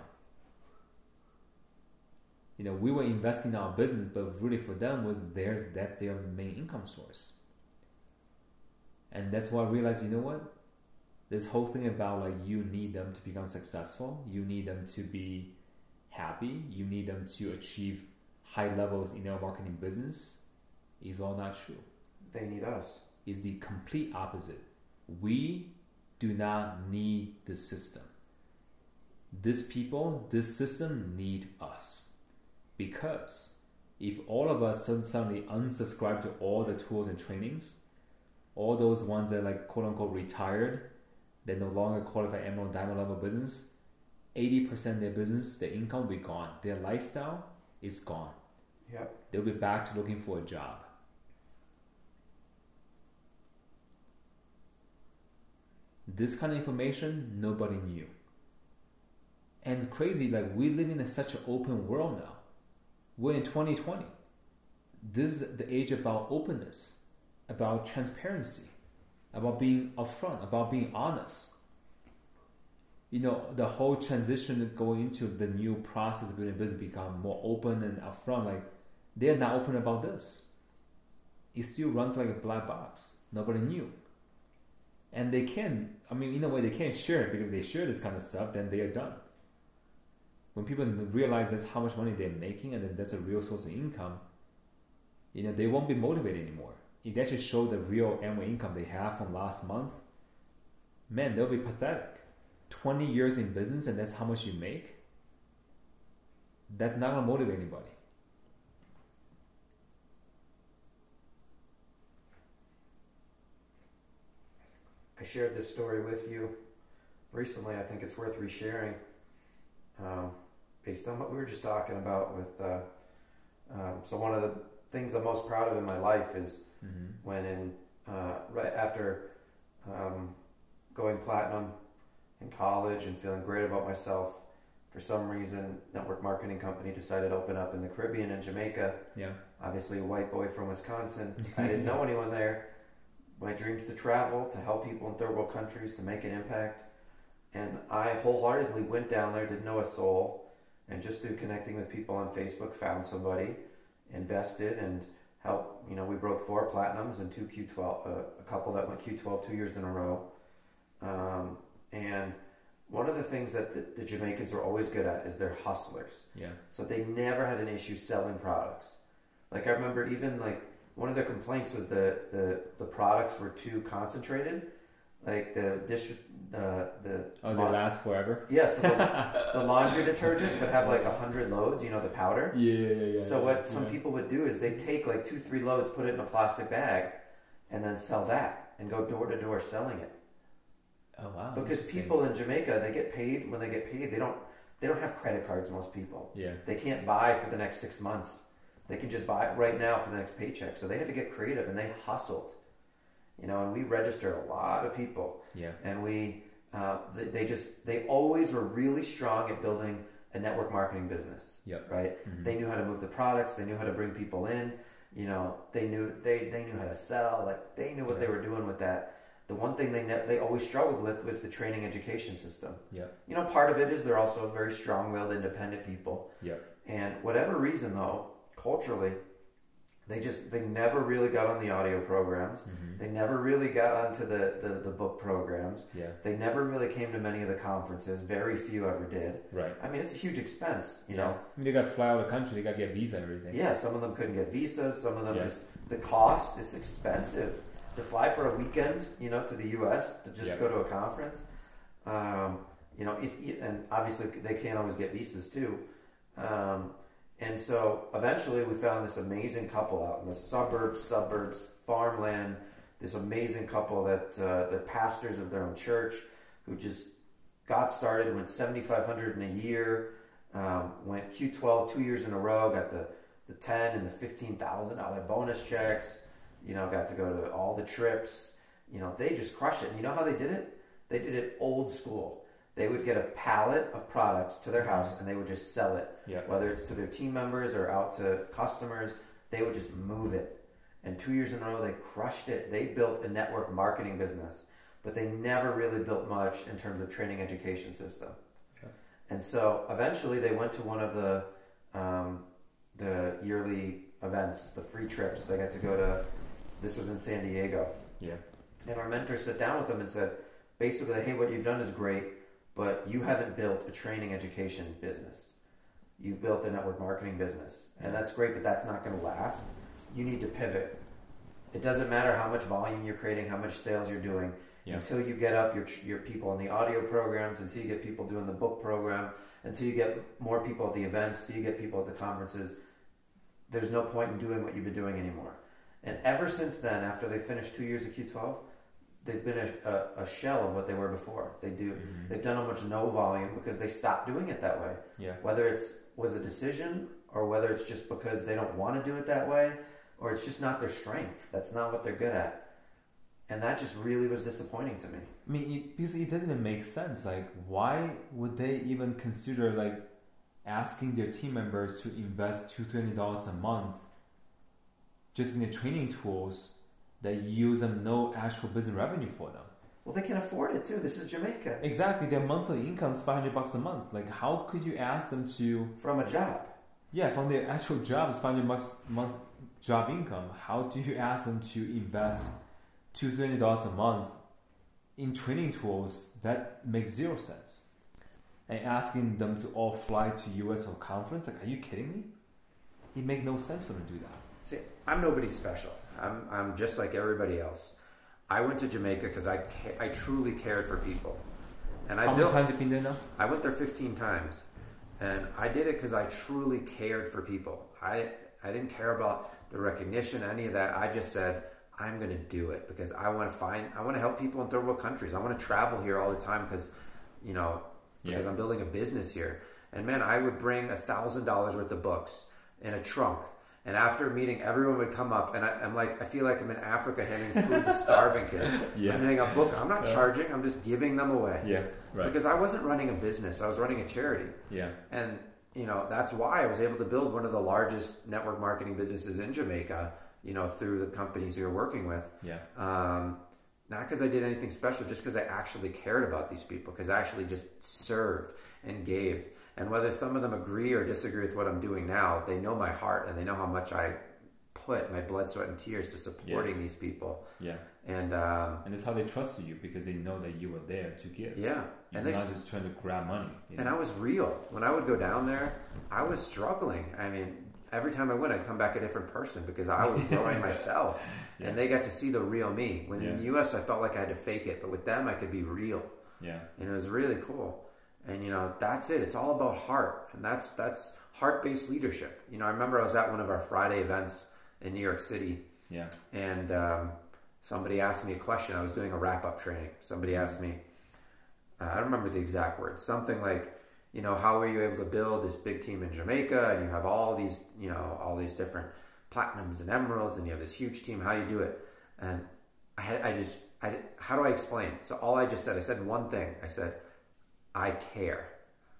You know, we were investing in our business, but really for them that's their main income source. And that's why I realized, you know what? This whole thing about like you need them to become successful, you need them to be happy, you need them to achieve high levels in their marketing business is all not true.
They need us.
Is the complete opposite. We do not need this system. This system need us. Because if all of us suddenly unsubscribe to all the tools and trainings, all those ones that like quote unquote retired, they no longer qualify emerald diamond level business, 80% of their business, their income will be gone. Their lifestyle is gone.
Yep.
They'll be back to looking for a job. This kind of information nobody knew. And it's crazy, like we live in such an open world now. We're in 2020. This is the age about openness, about transparency, about being upfront, about being honest. You know, the whole transition going into the new process of building a business become more open and upfront. Like they're not open about this. It still runs like a black box. Nobody knew. And they can, I mean, in a way they can't share it, because if they share this kind of stuff, then they are done. When people realize that's how much money they're making and then that's a real source of income, you know, they won't be motivated anymore. If they actually show the real annual income they have from last month, man, they'll be pathetic. 20 years in business and that's how much you make? That's not going to motivate anybody.
I shared this story with you recently. I think it's worth resharing, based on what we were just talking about with. So one of the things I'm most proud of in my life is when right after going platinum in college and feeling great about myself, for some reason, network marketing company decided to open up in the Caribbean and Jamaica.
Yeah.
Obviously, a white boy from Wisconsin. I didn't know anyone there. My dreams to travel, to help people in third world countries, to make an impact. And I wholeheartedly went down there, didn't know a soul, and just through connecting with people on Facebook, found somebody, invested, and helped. You know, we broke 4 platinums and 2 Q12, a couple that went Q12 2 years in a row. And one of the things that the Jamaicans were always good at is they're hustlers.
Yeah.
So they never had an issue selling products. Like I remember even like one of their complaints was the products were too concentrated. Like the dish, they
last forever.
Yeah, so the laundry detergent would have like 100 loads. You know, the powder.
Yeah.
So what some people would do is they'd take like 2-3 loads, put it in a plastic bag, and then sell that and go door to door selling it.
Oh wow!
Because people in Jamaica, they get paid. When they get paid, they don't have credit cards. Most people.
Yeah.
They can't buy for the next 6 months. They can just buy it right now for the next paycheck. So they had to get creative, and they hustled. You know, and we registered a lot of people.
Yeah.
And we, they always were really strong at building a network marketing business.
Yep.
Right.
Mm-hmm.
They knew how to move the products. They knew how to bring people in. You know, they knew how to sell. Like they knew what they were doing with that. The one thing they always struggled with was the training education system.
Yeah.
You know, part of it is they're also very strong-willed, independent people.
Yeah.
And whatever reason, though, culturally, they never really got on the audio programs. Mm-hmm. They never really got onto the book programs.
Yeah.
They never really came to many of the conferences. Very few ever did.
Right.
I mean, it's a huge expense, you know.
I mean, they got to fly out of the country. They got to get visa and everything.
Yeah, some of them couldn't get visas. Some of them just, the cost, it's expensive. To fly for a weekend, you know, to the U.S. to just go to a conference, you know, and obviously they can't always get visas too, and so eventually we found this amazing couple out in the suburbs, farmland. This amazing couple that they're pastors of their own church, who just got started, went $7,500 in a year, went Q12 2 years in a row, got the $10,000 and the $15,000 bonus checks. got to go to all the trips. They just crushed it. And you know how they did it? They did it old school. They would get a pallet of products to their house and they would just sell it.
Yeah.
Whether it's to their team members or out to customers, they would just move it. And 2 years in a row, they crushed it. They built a network marketing business, but they never really built much in terms of training education system. Okay. And so eventually they went to one of the yearly events, the free trips. They got to go to, this was in San Diego.
Yeah.
And our mentor sat down with them and said, basically, hey, what you've done is great, but you haven't built a training education business. You've built a network marketing business. And that's great, but that's not going to last. You need to pivot. It doesn't matter how much volume you're creating, how much sales you're doing, until you get up your people in the audio programs, until you get people doing the book program, until you get more people at the events, until you get people at the conferences. There's no point in doing what you've been doing anymore. And ever since then, after they finished 2 years of Q12, they've been a shell of what they were before. They've done almost no volume because they stopped doing it that way.
Yeah.
Whether it was a decision or whether it's just because they don't want to do it that way, or it's just not their strength. That's not what they're good at. And that just really was disappointing to me.
I mean, because it doesn't make sense. Like, why would they even consider like asking their team members to invest $220 a month just in the training tools that use them no actual business revenue for them?
Well, they can afford it too. This is Jamaica.
Exactly. Their monthly income is $500 a month. Like, how could you ask them to...
From a job.
Yeah, from their actual job is $500 a month job income. How do you ask them to invest $220 a month in training tools? That makes zero sense. And asking them to all fly to US for a conference, like, are you kidding me? It makes no sense for them to do that.
See, I'm nobody special. I'm just like everybody else. I went to Jamaica because I truly cared for people. And
How many times have you been there now?
I went there 15 times. And I did it because I truly cared for people. I didn't care about the recognition, any of that. I just said, I'm going to do it because I want to help people in third world countries. I want to travel here all the time because, because I'm building a business here. And man, I would bring $1,000 worth of books in a trunk. And after a meeting, everyone would come up, and I'm like, I feel like I'm in Africa handing food to starving kids.
Yeah.
I'm handing a book. I'm not charging. I'm just giving them away.
Yeah, right.
Because I wasn't running a business. I was running a charity.
Yeah.
And, that's why I was able to build one of the largest network marketing businesses in Jamaica, through the companies you're working with.
Yeah.
Not because I did anything special, just because I actually cared about these people, because I actually just served and gave. And whether some of them agree or disagree with what I'm doing now, they know my heart and they know how much I put my blood, sweat, and tears to supporting these people.
Yeah.
And
that's how they trust you, because they know that you were there to give.
Yeah.
You're not just trying to grab money.
And I was real. When I would go down there, I was struggling. I mean, every time I went, I'd come back a different person because I was growing myself. Yeah. And they got to see the real me. When in the U.S., I felt like I had to fake it. But with them, I could be real.
Yeah.
And it was really cool. And, that's it. It's all about heart. And that's heart-based leadership. I remember I was at one of our Friday events in New York City.
Yeah.
And somebody asked me a question. I was doing a wrap-up training. Somebody asked me, I don't remember the exact words, something like, how were you able to build this big team in Jamaica? And you have all these different platinums and emeralds, and you have this huge team. How do you do it? And how do I explain? So all I said one thing. I said, I care.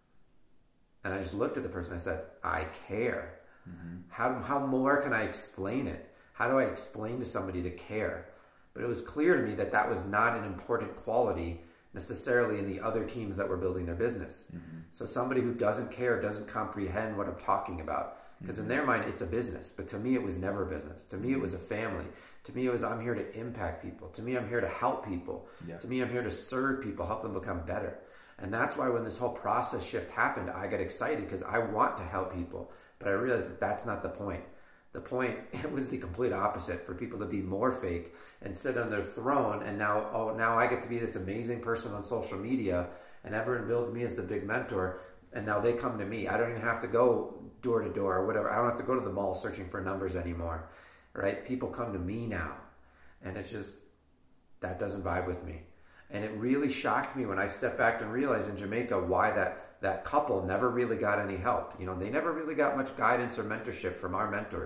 And I just looked at the person. I said, I care. Mm-hmm. How more can I explain it? How do I explain to somebody to care? But it was clear to me that was not an important quality necessarily in the other teams that were building their business. Mm-hmm. So somebody who doesn't care doesn't comprehend what I'm talking about. Because in their mind, it's a business. But to me, it was never a business. To me, it was a family. To me, it was, I'm here to impact people. To me, I'm here to help people. Yeah. To me, I'm here to serve people, help them become better. And that's why when this whole process shift happened, I got excited because I want to help people. But I realized that that's not the point. The point, it was the complete opposite, for people to be more fake and sit on their throne. And now I get to be this amazing person on social media, and everyone builds me as the big mentor. And now they come to me. I don't even have to go door to door or whatever. I don't have to go to the mall searching for numbers anymore, right? People come to me now. And it's just, that doesn't vibe with me. And it really shocked me when I stepped back and realized in Jamaica why that couple never really got any help. They never really got much guidance or mentorship from our mentors.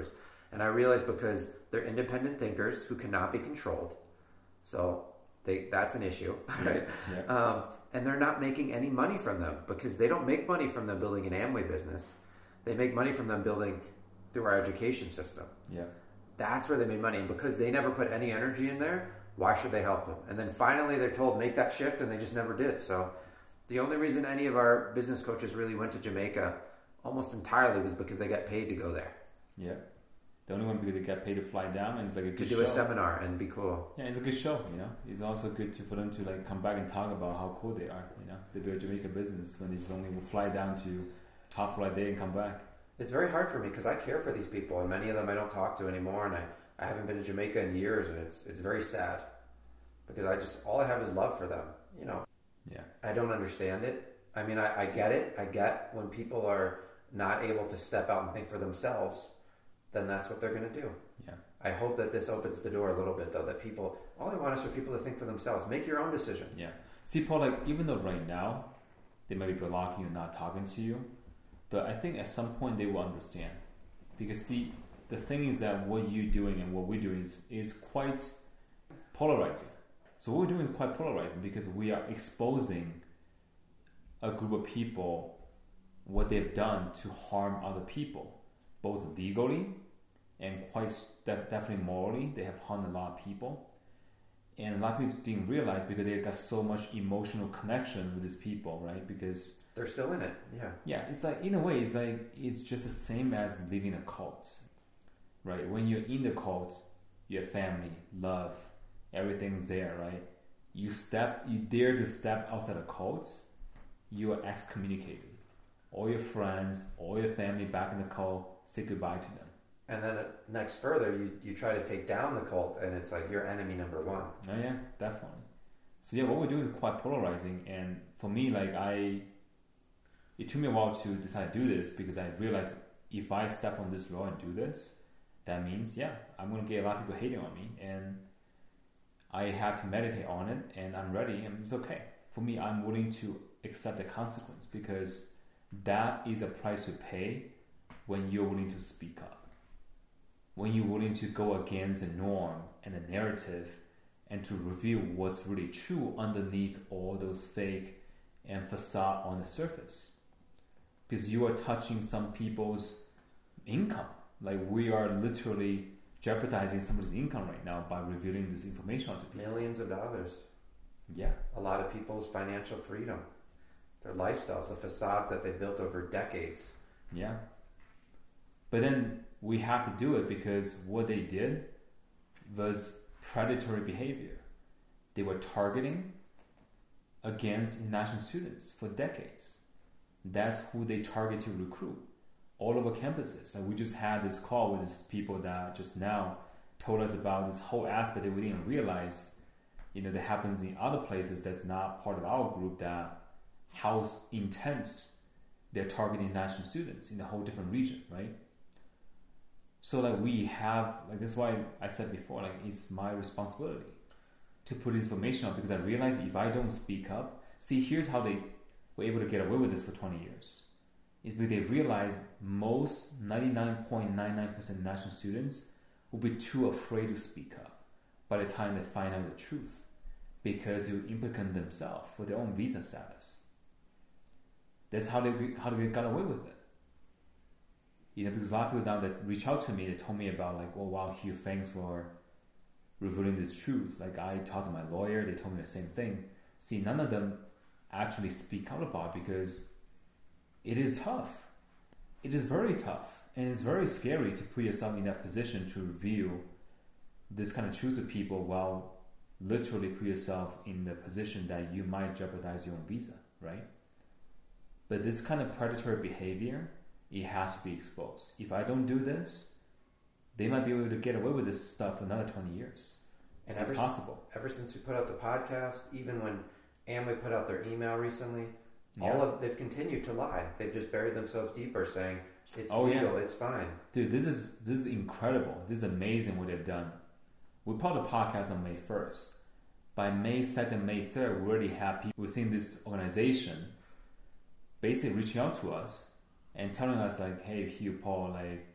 And I realized because they're independent thinkers who cannot be controlled. So that's an issue, right?
Yeah.
And they're not making any money from them because they don't make money from them building an Amway business. They make money from them building through our education system.
Yeah.
That's where they made money. And because they never put any energy in there, why should they help them? And then finally they're told, make that shift, and they just never did. So the only reason any of our business coaches really went to Jamaica almost entirely was because they got paid to go there.
Yeah. The only one because they get paid to fly down, and it's like a good
to do
show.
A seminar and be cool.
Yeah, it's a good show, you know. It's also good for them to like come back and talk about how cool they are, you know. They build a Jamaica business when they just only will fly down to top flight day and come back.
It's very hard for me because I care for these people, and many of them I don't talk to anymore, and I haven't been to Jamaica in years, and it's very sad because all I have is love for them, you know.
Yeah.
I don't understand it. I mean, I get it. I get when people are not able to step out and think for themselves, then that's what they're going to do.
Yeah.
I hope that this opens the door a little bit, though, that all I want is for people to think for themselves. Make your own decision.
Yeah. See, Paul, like, even though right now they might be blocking you and not talking to you, but I think at some point they will understand. Because, see, the thing is that what you're doing and what we're doing is quite polarizing. So what we're doing is quite polarizing because we are exposing a group of people what they've done to harm other people, both legally and quite definitely morally. They have harmed a lot of people, and a lot of people just didn't realize because they got so much emotional connection with these people, right? Because
they're still in it. Yeah,
it's like, in a way, it's just the same as living a cult, right? When you're in the cult, you have family, love, everything's there, right? You dare to step outside the cults, you are excommunicated. All your friends, all your family back in the cult, say goodbye to them.
And then next further, you try to take down the cult, and it's like you're enemy number one.
Oh yeah, definitely. So yeah, what we're doing is quite polarizing, and for me, like it took me a while to decide to do this because I realized if I step on this road and do this, that means I'm gonna get a lot of people hating on me, and I have to meditate on it, and I'm ready, and it's okay. For me, I'm willing to accept the consequence because that is a price to pay when you're willing to speak up. When you're willing to go against the norm and the narrative and to reveal what's really true underneath all those fake and facade on the surface. Because you are touching some people's income. Like, we are literally jeopardizing somebody's income right now by revealing this information to people.
Millions of dollars.
Yeah.
A lot of people's financial freedom, their lifestyles, the facades that they built over decades.
Yeah. But then we have to do it because what they did was predatory behavior. They were targeting against international students for decades. That's who they target to recruit all over campuses. And we just had this call with these people that just now told us about this whole aspect that we didn't realize, that happens in other places that's not part of our group, that how intense they're targeting national students in a whole different region, right? So we have, that's why I said before, it's my responsibility to put information out because I realize if I don't speak up, see, here's how they were able to get away with this for 20 years. Is because they realized most 99.99% national students will be too afraid to speak up by the time they find out the truth because it will implicate themselves for their own visa status. That's how they got away with it. Because a lot of people now that reach out to me, they told me about oh wow, Hugh, thanks for revealing this truth. I talked to my lawyer, they told me the same thing. See, none of them actually speak out about it because it is tough. It is very tough. And it's very scary to put yourself in that position to reveal this kind of truth to people while literally put yourself in the position that you might jeopardize your own visa, right? But this kind of predatory behavior, it has to be exposed. If I don't do this, they might be able to get away with this stuff for another 20 years. And it's possible.
Ever since we put out the podcast, even when Amway put out their email recently, they've continued to lie. They've just buried themselves deeper, saying it's legal, it's fine.
Dude, this is incredible. This is amazing what they've done. We put out the podcast on May 1st. By May 2nd, May 3rd, we already have people within this organization basically reaching out to us and telling us hey, Hugh, Paul,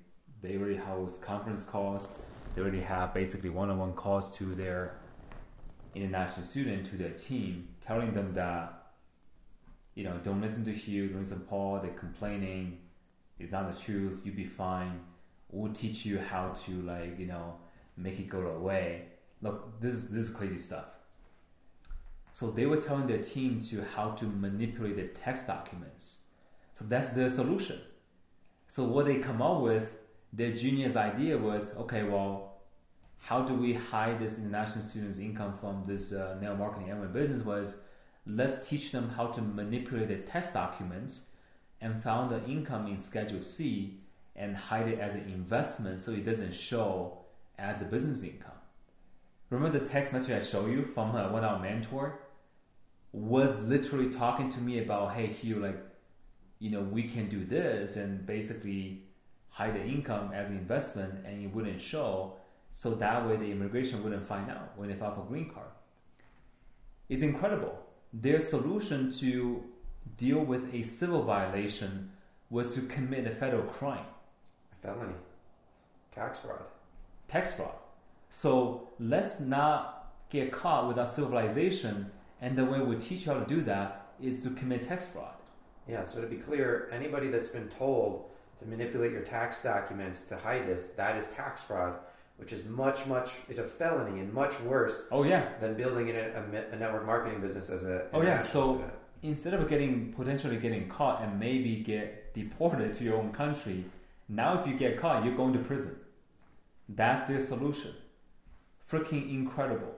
They already host conference calls. They already have basically one-on-one calls to their international student, to their team, telling them that, don't listen to Hugh, don't listen to Paul, they're complaining, it's not the truth, you'll be fine. We'll teach you how to make it go away. Look, this is crazy stuff. So they were telling their team to how to manipulate the text documents. So that's their solution. So what they come up with, their genius idea was, okay, well, how do we hide this international students' income from this network marketing Amway business was, let's teach them how to manipulate the text documents and found the income in Schedule C and hide it as an investment so it doesn't show as a business income. Remember the text message I showed you from one of our mentor was literally talking to me about, hey Hugh, we can do this and basically hide the income as an investment and it wouldn't show, so that way the immigration wouldn't find out when they file for green card. It's incredible. Their solution to deal with a civil violation was to commit a federal crime.
A felony. Tax fraud.
Tax fraud. So let's not get caught without civilization, and the way we teach you how to do that is to commit tax fraud.
Yeah, so to be clear, anybody that's been told to manipulate your tax documents to hide this, that is tax fraud, which is is a felony and much worse than building in a network marketing business as a
so
student.
Instead of potentially getting caught and maybe get deported to your own country, now if you get caught, you're going to prison. That's their solution. Freaking incredible.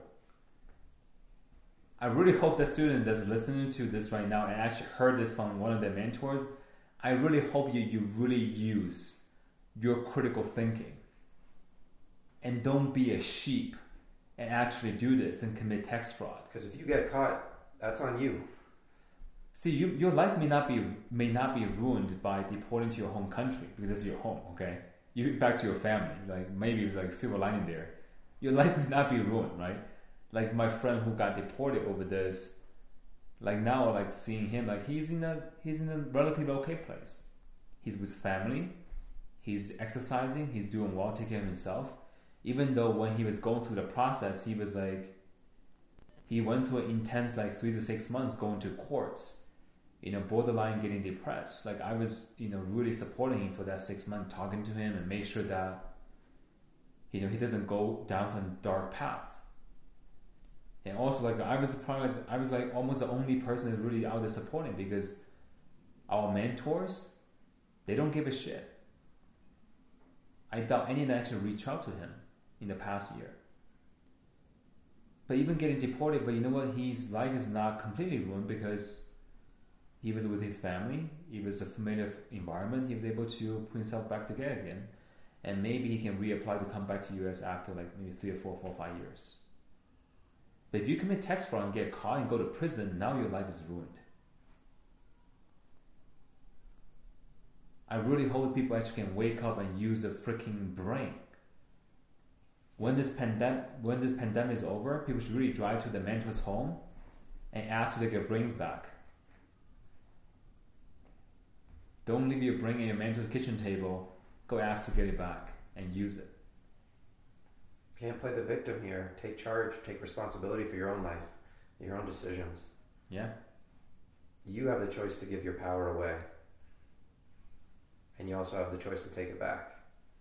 I really hope the students that's listening to this right now and actually heard this from one of their mentors, I really hope you really use your critical thinking and don't be a sheep and actually do this and commit tax fraud.
Because if you get caught, that's on you.
See, your life may not be ruined by deporting to your home country because this is your home, okay? You get back to your family, maybe it's a silver lining there. Your life may not be ruined, right? Like my friend who got deported over this, now seeing him, he's in a relatively okay place. He's with family, he's exercising, he's doing well, taking care of himself. Even though when he was going through the process, he was he went through an intense 3 to 6 months going to courts, borderline getting depressed. I was really supporting him for that 6 months, talking to him and make sure that he doesn't go down some dark path. And also I was almost the only person that's really out there supporting, because our mentors, they don't give a shit. I doubt any of them actually reached out to him in the past year. But even getting deported, but you know what? His life is not completely ruined because he was with his family. It was a familiar environment. He was able to put himself back together again. And maybe he can reapply to come back to US after maybe 3 or 4 or 5 years. But if you commit tax fraud and get caught and go to prison, now your life is ruined. I really hope people actually can wake up and use a freaking brain. When this pandemic is over, people should really drive to the mentor's home and ask to get your brains back. Don't leave your brain at your mentor's kitchen table. Go ask to get it back and use it.
Can't play the victim here. Take charge. Take responsibility for your own life, your own decisions.
Yeah.
You have the choice to give your power away. And you also have the choice to take it back.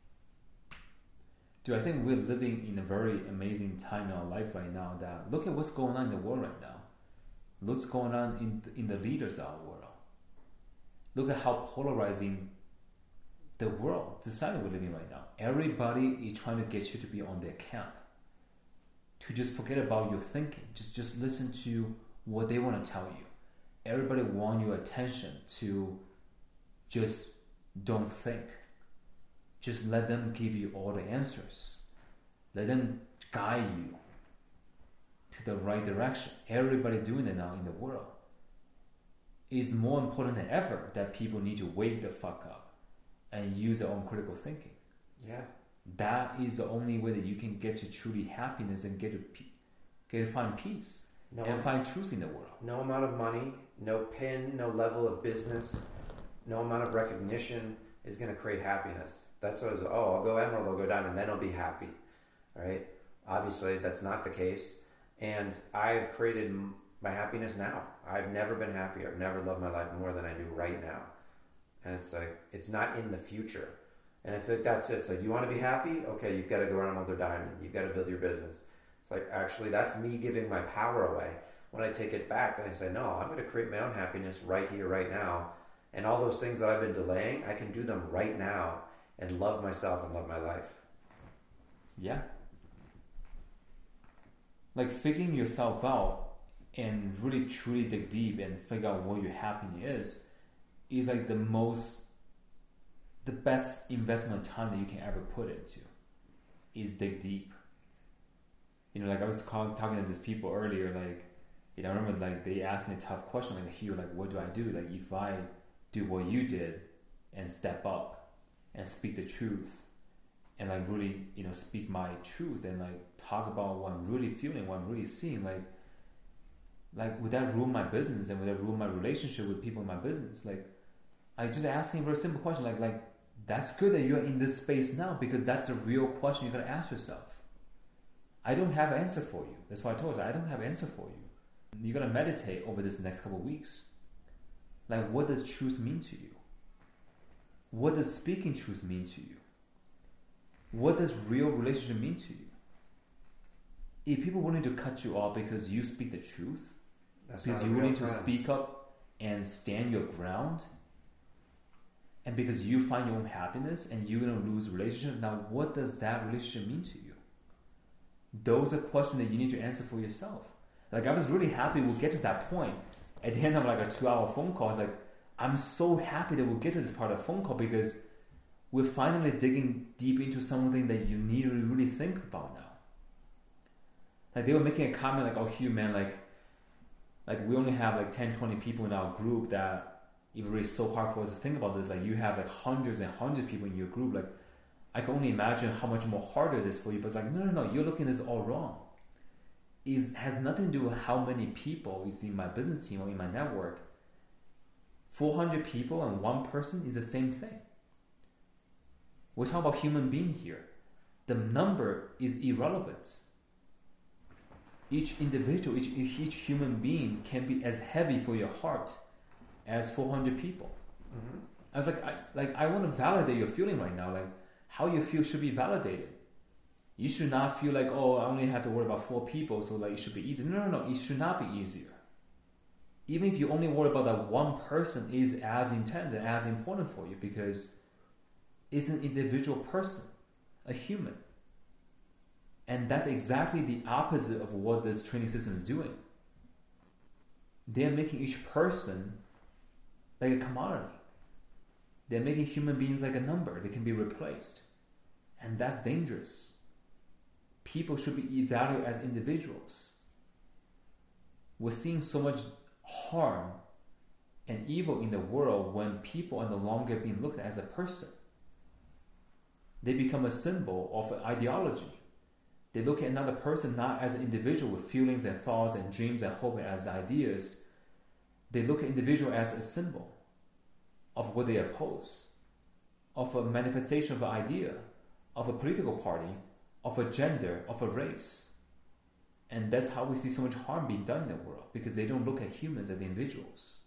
Dude, I think we're living in a very amazing time in our life right now that look at what's going on in the world right now. What's going on in the leaders of our world. Look at how polarizing the world, the society we're living in right now. Everybody is trying to get you to be on their camp. To just forget about your thinking. Just listen to what they want to tell you. Everybody wants your attention to just don't think. Just let them give you all the answers. Let them guide you to the right direction. Everybody doing it now in the world. It's more important than ever that people need to wake the fuck up and use their own critical thinking.
Yeah.
That is the only way that you can get to truly happiness and get to find peace and find truth in the world.
No amount of money, no pin, no level of business, no amount of recognition, is going to create happiness. That's what I'll go emerald, I'll go diamond, then I'll be happy. All right? Obviously, that's not the case. And I've created my happiness now. I've never been happier. I've never loved my life more than I do right now. And it's like, it's not in the future. And I feel like that's it. It's like, you want to be happy? Okay, you've got to go emerald or diamond. You've got to build your business. It's like, actually, that's me giving my power away. When I take it back, then I say, no, I'm going to create my own happiness right here, right now. And all those things that I've been delaying, I can do them right now and love myself and love my life.
Yeah. Like figuring yourself out and really truly dig deep and figure out what your happiness is like the best investment time that you can ever put into is dig deep. You know, like I was talking to these people earlier, like, you know, I remember like they asked me a tough question, like, Hugh, like, what do I do? Like, if I do what you did and step up and speak the truth and like really, you know, speak my truth and like talk about what I'm really feeling, what I'm really seeing, like would that ruin my business and would that ruin my relationship with people in my business? Like, I just asking a very simple question, like that's good that you're in this space now, because that's a real question you gotta ask yourself. I don't have an answer for you. That's why I told you I don't have an answer for you. You gotta meditate over this next couple of weeks. Like, what does truth mean to you? What does speaking truth mean to you? What does real relationship mean to you? If people willing to cut you off because you speak the truth, because you're willing to speak up and stand your ground, and because you find your own happiness and you're going to lose relationship, now what does that relationship mean to you? Those are questions that you need to answer for yourself. Like, I was really happy we'll get to that point at the end of like a 2-hour phone call. It's like, I'm so happy that we'll get to this part of the phone call, because we're finally digging deep into something that you need to really think about now. Like, they were making a comment like, oh, Hugh, man, like we only have like 10, 20 people in our group that it's really so hard for us to think about this. Like, you have like hundreds and hundreds of people in your group. Like, I can only imagine how much more harder it is for you. But it's like, no, you're looking at this all wrong. It has nothing to do with how many people is in my business team or in my network. 400 people and one person is the same thing. We're talking about human being here. The number is irrelevant. Each individual, each human being can be as heavy for your heart as 400 people. Mm-hmm. I was like, I want to validate your feeling right now. Like, how you feel should be validated. You should not feel like, oh, I only have to worry about 4 people, so like it should be easy. No. It should not be easier. Even if you only worry about that one person, is as intense and as important for you, because it's an individual person, a human. And that's exactly the opposite of what this training system is doing. They're making each person like a commodity. They're making human beings like a number. They can be replaced. And that's dangerous. People should be evaluated as individuals. We're seeing so much harm and evil in the world when people are no longer being looked at as a person. They become a symbol of an ideology. They look at another person not as an individual with feelings and thoughts and dreams and hope as ideas. They look at individual as a symbol of what they oppose, of a manifestation of an idea, of a political party, of a gender, of a race. And that's how we see so much harm being done in the world, because they don't look at humans as individuals.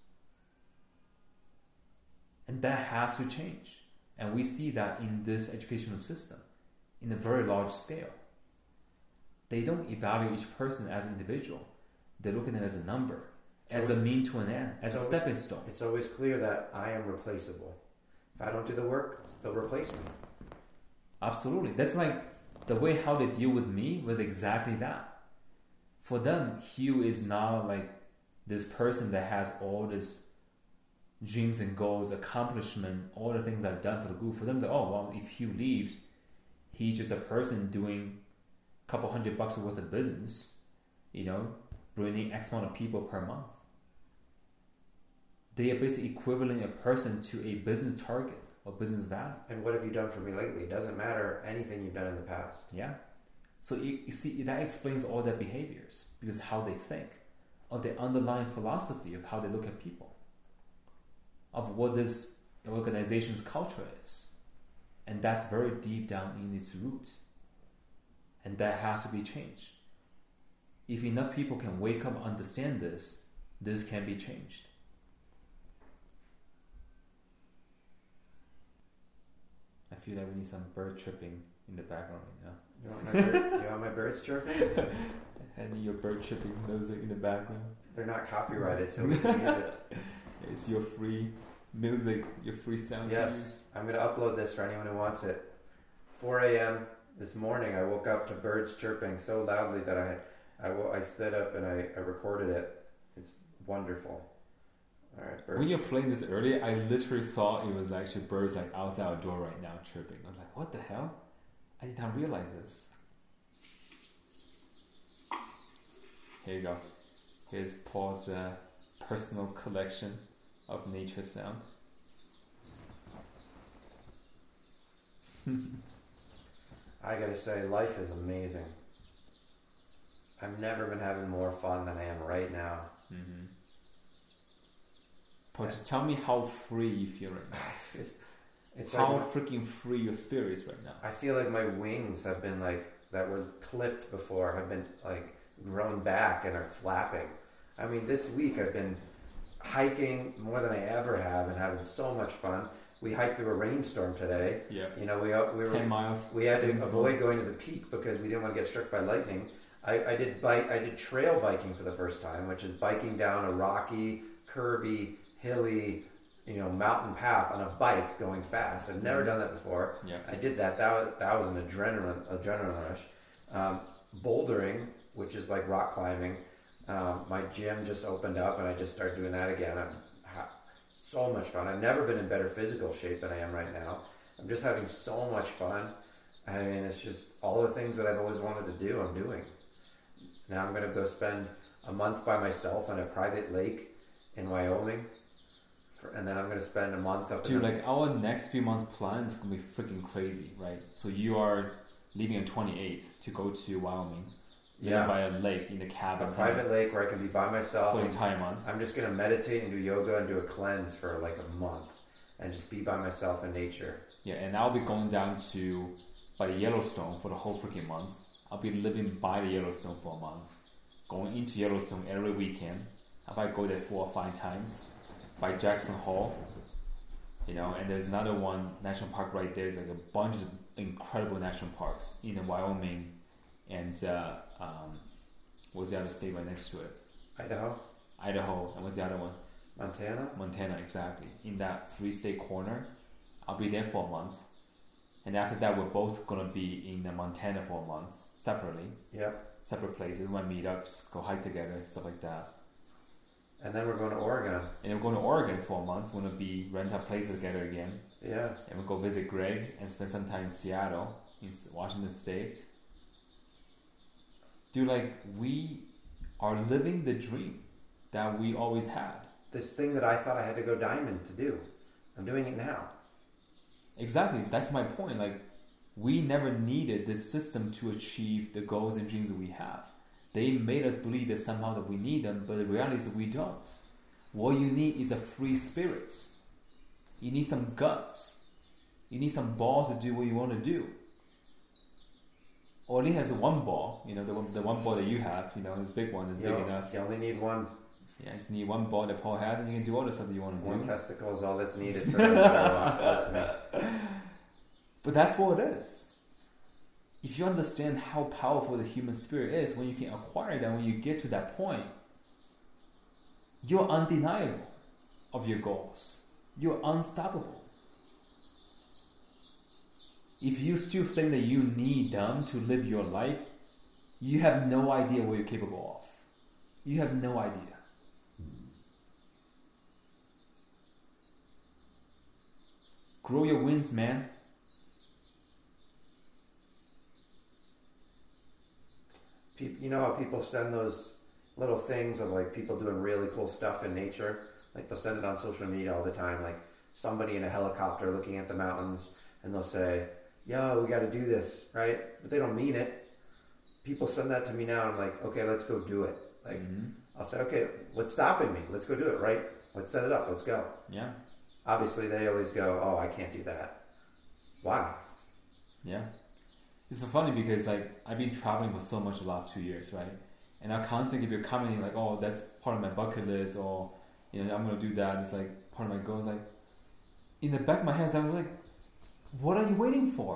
And that has to change. And we see that in this educational system, in a very large scale. They don't evaluate each person as an individual. They look at them as a number, as a mean to an end, as a stepping stone.
It's always clear that I am replaceable. If I don't do the work, they'll replace me.
Absolutely. That's like the way how they deal with me was exactly that. For them, Hugh is now like this person that has all this dreams and goals, accomplishment, all the things I've done for the group. For them, it's like, oh, well, if Hugh leaves, he's just a person doing a couple $100 worth of business, you know, bringing X amount of people per month. They are basically equivalent a person to a business target or business value.
And what have you done for me lately? It doesn't matter anything you've done in the past.
Yeah. So you see, that explains all their behaviors, because how they think, of the underlying philosophy of how they look at people, of what this the organization's culture is. And that's very deep down in its roots. And that has to be changed. If enough people can wake up and understand this can be changed. I feel like we need some bird chirping in the background right now.
You want my birds chirping?
I need your bird chirping music in the background.
They're not copyrighted, so we can use it.
It's your free music, your free sound.
Yes, I'm going to upload this for anyone who wants it. 4 a.m. this morning, I woke up to birds chirping so loudly that I stood up and I recorded it. It's wonderful. All right, birds.
When you're playing this earlier, I literally thought it was actually birds like outside our door right now chirping. I was like, what the hell? I did not realize this. Here you go. Here's Paul's personal collection of nature sound.
I gotta say, life is amazing. I've never been having more fun than I am right now.
Mm-hmm. Paul, just tell me how free you feel right now.
It's
how
like
freaking free your spirit is right now.
I feel like my wings have been that were clipped before have been grown back and are flapping. I mean, this week I've been hiking more than I ever have and having so much fun. We hiked through a rainstorm today.
Yeah.
You know, we were
10 miles.
We had to avoid going to the peak because we didn't want to get struck by lightning. I did trail biking for the first time, which is biking down a rocky, curvy, hilly, mountain path on a bike going fast. I've never done that before.
Yeah.
I did that. That was an adrenaline rush. Bouldering, which is like rock climbing. My gym just opened up and I just started doing that again. So much fun. I've never been in better physical shape than I am right now. I'm just having so much fun. I mean, it's just all the things that I've always wanted to do, I'm doing. Now I'm going to go spend a month by myself on a private lake in Wyoming. And then I'm going to spend a month up
Dude, our next few months plan is going to be freaking crazy, right? So you are leaving on 28th to go to Wyoming.
Yeah.
By a lake in the cabin.
A private lake where I can be by myself.
For the entire month.
I'm just going to meditate and do yoga and do a cleanse for a month. And just be by myself in nature.
Yeah, and I'll be going down by the Yellowstone for the whole freaking month. I'll be living by the Yellowstone for a month. Going into Yellowstone every weekend. I might go there 4 or 5 times. By Jackson Hole. And there's another one, national park right there. There's a bunch of incredible national parks in Wyoming. And what's the other state right next to it?
Idaho.
And what's the other one? Montana, exactly. In that 3-state corner, I'll be there for a month. And after that, we're both going to be in Montana for a month, separately.
Yeah.
Separate places. We might meet up, just go hike together, stuff like that.
And then we're going to Oregon.
And we're going to Oregon for a month. We're going to rent our place together again.
Yeah.
And we'll go visit Greg and spend some time in Seattle, in Washington State. Dude, we are living the dream that we always had.
This thing that I thought I had to go diamond to do. I'm doing it now.
Exactly. That's my point. We never needed this system to achieve the goals and dreams that we have. They made us believe that somehow that we need them, but the reality is that we don't. What you need is a free spirit. You need some guts. You need some balls to do what you want to do. Only has one ball, the one ball that you have, this big one is big enough.
You only need one.
Yeah, you just need one ball that Paul has, and you can do all the stuff that you want to do.
One testicle is all that's needed for those that are listening.
But that's what it is. If you understand how powerful the human spirit is, when you can acquire that, when you get to that point, you're undeniable of your goals. You're unstoppable. If you still think that you need them to live your life, you have no idea what you're capable of. You have no idea. Grow your wings, man.
You know how people send those little things of people doing really cool stuff in nature? They'll send it on social media all the time, somebody in a helicopter looking at the mountains, and they'll say, yo, we got to do this, right? But they don't mean it. People send that to me now, and I'm like, okay, let's go do it. I'll say, okay, what's stopping me? Let's go do it, right? Let's set it up. Let's go.
Yeah.
obviously they always go, "Oh, I can't do that." Why?
Yeah. It's so funny because like I've been traveling for so much the last 2 years, right? And I constantly be commenting like, "Oh, that's part of my bucket list," or you know, I'm gonna do that. It's like part of my goals. Like in the back of my head, I was like, "What are you waiting for?"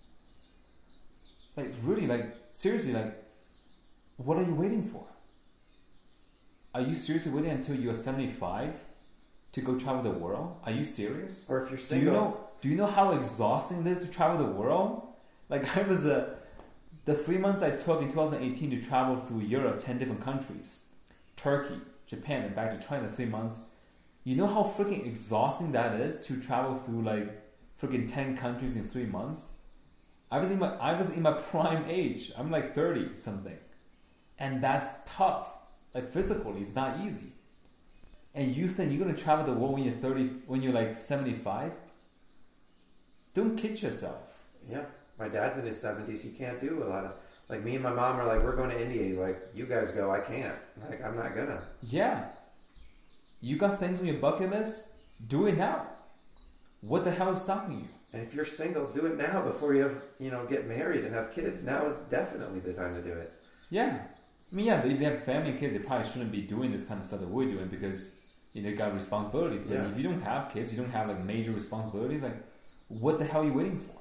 Like really, like seriously, like what are you waiting for? Are you seriously waiting until you are 75 to go travel the world? Are you serious?
Or if you're single,
Do you know how exhausting it is to travel the world? Like I was the 3 months I took in 2018 to travel through Europe, 10 different countries, Turkey, Japan, and back to China 3 months. You know how freaking exhausting that is to travel through like freaking 10 countries in 3 months? I was in my prime age. I'm like 30 something. And that's tough. Like physically, it's not easy. And you think you're gonna travel the world when you're 30, when you're like 75? Don't kid yourself.
yeah. My dad's in his 70s. He can't do a lot of. Like me and my mom are like, we're going to India. He's like, you guys go. I can't. Like I'm not gonna.
Yeah. You got things on your bucket list? Do it now. What the hell is stopping you?
And if you're single, do it now before you have, get married and have kids. Now is definitely the time to do it.
Yeah. I mean, yeah, if they have family and kids, they probably shouldn't be doing this kind of stuff that we're doing because they got responsibilities. But
Yeah.
if you don't have kids, you don't have like major responsibilities, like what the hell are you waiting for?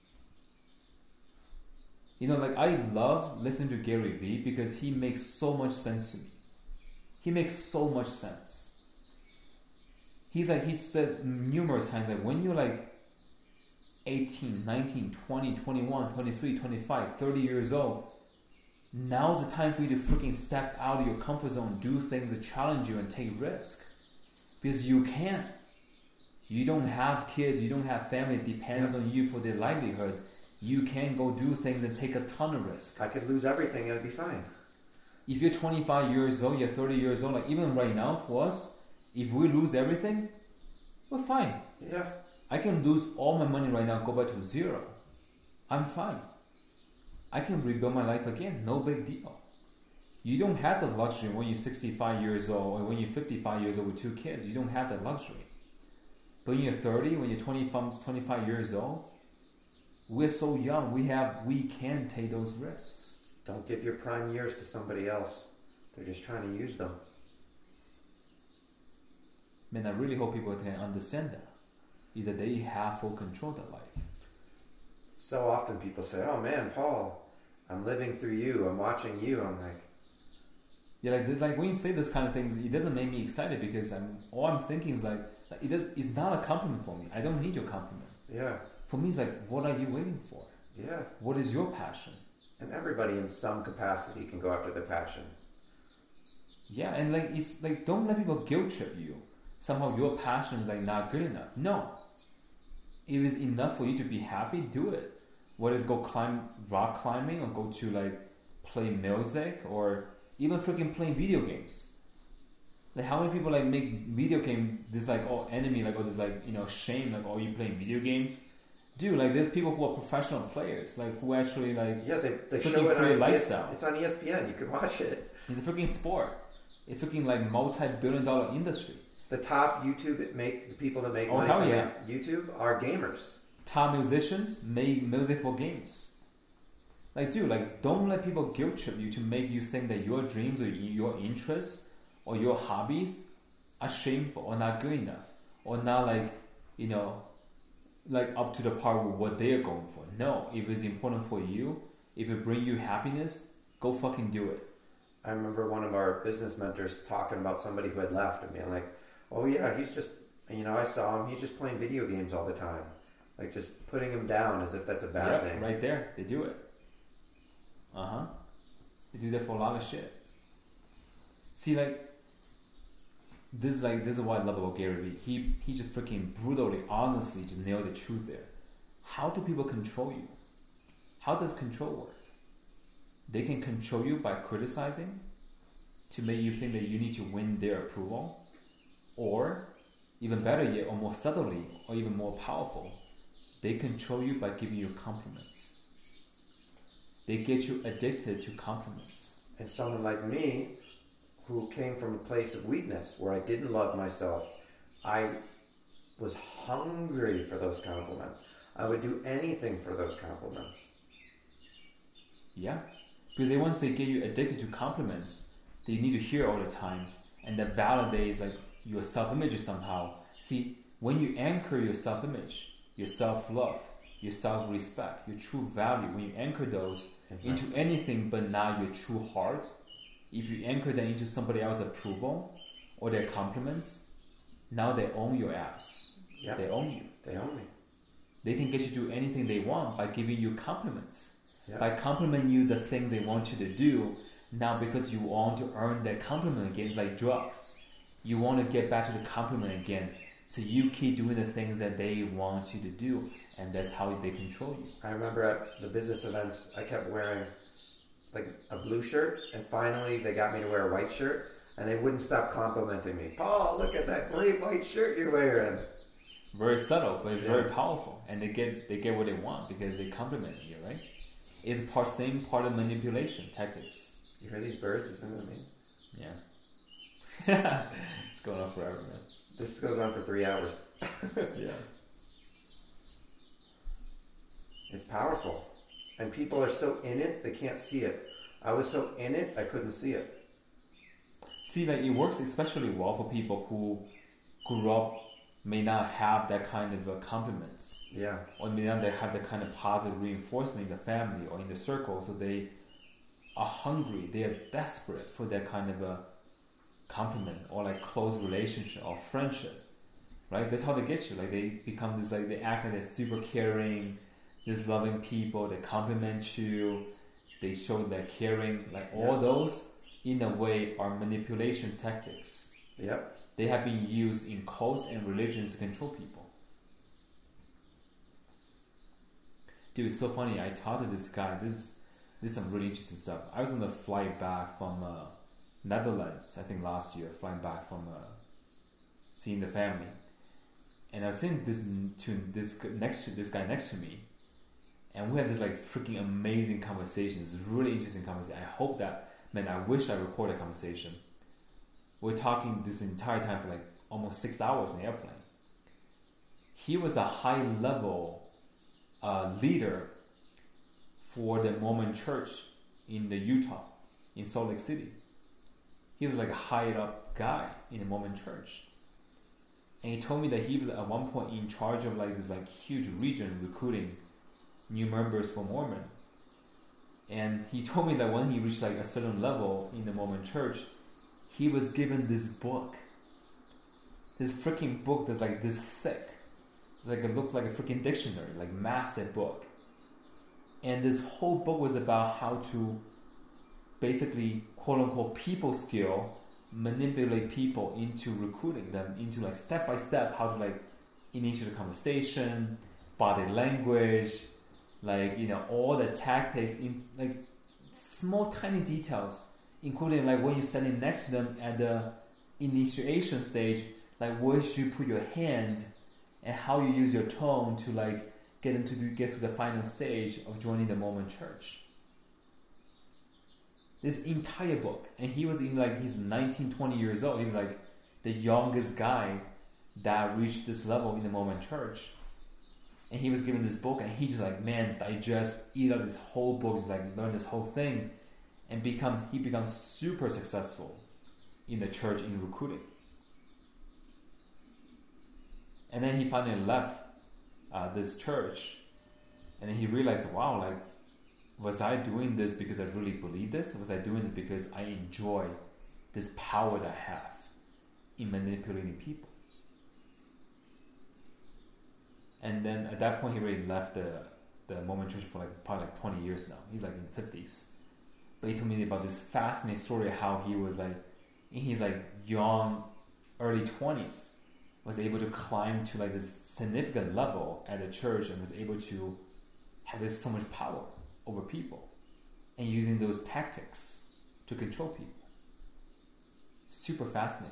Like I love listening to Gary Vee because he makes so much sense to me. He makes so much sense. He says numerous times that when you're like 18, 19, 20, 21, 23, 25, 30 years old, now's the time for you to freaking step out of your comfort zone, do things that challenge you and take risk. Because you can. You don't have kids, you don't have family that depends on you for their livelihood. You can go do things and take a ton of risk.
I could lose everything and it'd be fine.
If you're 25 years old, you're 30 years old, like even right now for us, if we lose everything, we're fine.
Yeah.
I can lose all my money right now, go back to zero. I'm fine. I can rebuild my life again, no big deal. You don't have the luxury when you're 65 years old or when you're 55 years old with 2 kids. You don't have that luxury. But when you're 30, when you're 25 years old, we're so young, we can take those risks.
Don't give your prime years to somebody else. They're just trying to use them.
Man, I really hope people can understand that. Is that they have full control of their life.
So often people say, "Oh man, Paul, I'm living through you. I'm watching you." I'm like,
yeah, like when you say this kind of things, it doesn't make me excited because all I'm thinking is like it's not a compliment for me. I don't need your compliment.
yeah,
For me, it's like, what are you waiting for?
yeah.
What is your passion?
And everybody in some capacity can go after their passion.
Yeah, and like it's like don't let people guilt trip you. Somehow your passion is like not good enough. No. If it's enough for you to be happy, do it. Whether it's go climb rock climbing or go to like play music or even freaking playing video games. Like how many people like make video games this like enemy, like this like shame, like you playing video games? Dude, like there's people who are professional players, like who actually like
they show
freaking
it
create
on
lifestyle.
It's on ESPN. You can watch it.
It's a freaking sport. It's freaking like multi-billion-dollar industry.
The top the people that make
Oh,
money
hell
from
yeah.
YouTube are gamers.
Top musicians make music for games. Like, dude, like don't let people guilt trip you to make you think that your dreams or your interests or your hobbies are shameful or not good enough or not like like up to the par with what they are going for. No, if it's important for you, if it brings you happiness, go fucking do it.
I remember one of our business mentors talking about somebody who had left and being like, "Oh yeah, he's just, I saw him, he's just playing video games all the time." Like just putting him down as if that's a bad thing.
Right there, they do it. They do that for a lot of shit. See, like, this is what I love about Gary Vee. He just freaking brutally, honestly, just nailed the truth there. How do people control you? How does control work? They can control you by criticizing to make you think that you need to win their approval, or even better yet, or more subtly, or even more powerful, they control you by giving you compliments. They get you addicted to compliments.
And someone like me, who came from a place of weakness where I didn't love myself, I was hungry for those compliments. I would do anything for those compliments.
Yeah, because once they get you addicted to compliments that you need to hear all the time, and that validates like your self-image somehow. See, when you anchor your self-image, your self-love, your self-respect, your true value, when you anchor those into anything but not your true heart, if you anchor them into somebody else's approval or their compliments, now they own your ass.
Yep.
They own you.
They own me.
They can get you to do anything they want by giving you compliments.
Yep.
By complimenting you the things they want you to do. Now because you want to earn that compliment again, it's like drugs. You want to get back to the compliment again. So you keep doing the things that they want you to do, and that's how they control you.
I remember at the business events, I kept wearing like a blue shirt, and finally they got me to wear a white shirt, and they wouldn't stop complimenting me. Paul, look at that great white shirt you're wearing.
Very subtle, but it's very powerful, and they get what they want because they compliment you, right? It's same part of manipulation tactics.
You hear these birds? Listen to me.
Yeah. It's going on forever, man.
This goes on for 3 hours.
Yeah.
It's powerful. And people are so in it, they can't see it. I was so in it, I couldn't see it.
See, like it works especially well for people who grew up, may not have that kind of compliments.
Yeah.
Or may not have that kind of positive reinforcement in the family or in the circle. So they are hungry, they are desperate for that kind of a compliment or like close relationship or friendship, right? That's how they get you. Like they become this, like they act like they're super caring, this loving people. They compliment you, they show they're caring. Like all those, in a way, are manipulation tactics.
Yep.
They have been used in cults and religions to control people. Dude, it's so funny. I talked to this guy. This is some really interesting stuff. I was on the flight back from Netherlands, I think last year, flying back from seeing the family, and I was sitting this guy next to me, and we had this like freaking amazing conversation. It's a really interesting conversation. I hope that, man, I wish I recorded a conversation. We're talking this entire time for like almost 6 hours in the airplane. He was a high level leader for the Mormon church in the Utah, in Salt Lake City. He was like a high up guy in the Mormon church. And he told me that he was at one point in charge of like this like huge region recruiting new members for Mormon. And he told me that when he reached like a certain level in the Mormon church, he was given this book. This freaking book that's like this thick. Like it looked like a freaking dictionary, like massive book. And this whole book was about how to basically, quote unquote, people skill, manipulate people into recruiting them into like step by step how to like initiate a conversation, body language, like, you know, all the tactics in like small tiny details, including like when you're standing next to them at the initiation stage, like where should you put your hand and how you use your tone to like get them to get to the final stage of joining the Mormon church. This entire book, and he was in like he's 19, 20 years old. He was like the youngest guy that reached this level in the Mormon church, and he was given this book, and he just like, man, digest, eat up this whole book, just like learn this whole thing, and he becomes super successful in the church in recruiting. And then he finally left this church, and then he realized, wow, like, was I doing this because I really believe this? Or was I doing this because I enjoy this power that I have in manipulating people? And then at that point, he already left the Mormon church for like probably like 20 years now. He's like in the 50s. But he told me about this fascinating story how he was like, in his like young, early 20s, was able to climb to like this significant level at the church and was able to have this so much power over people and using those tactics to control people. Super fascinating.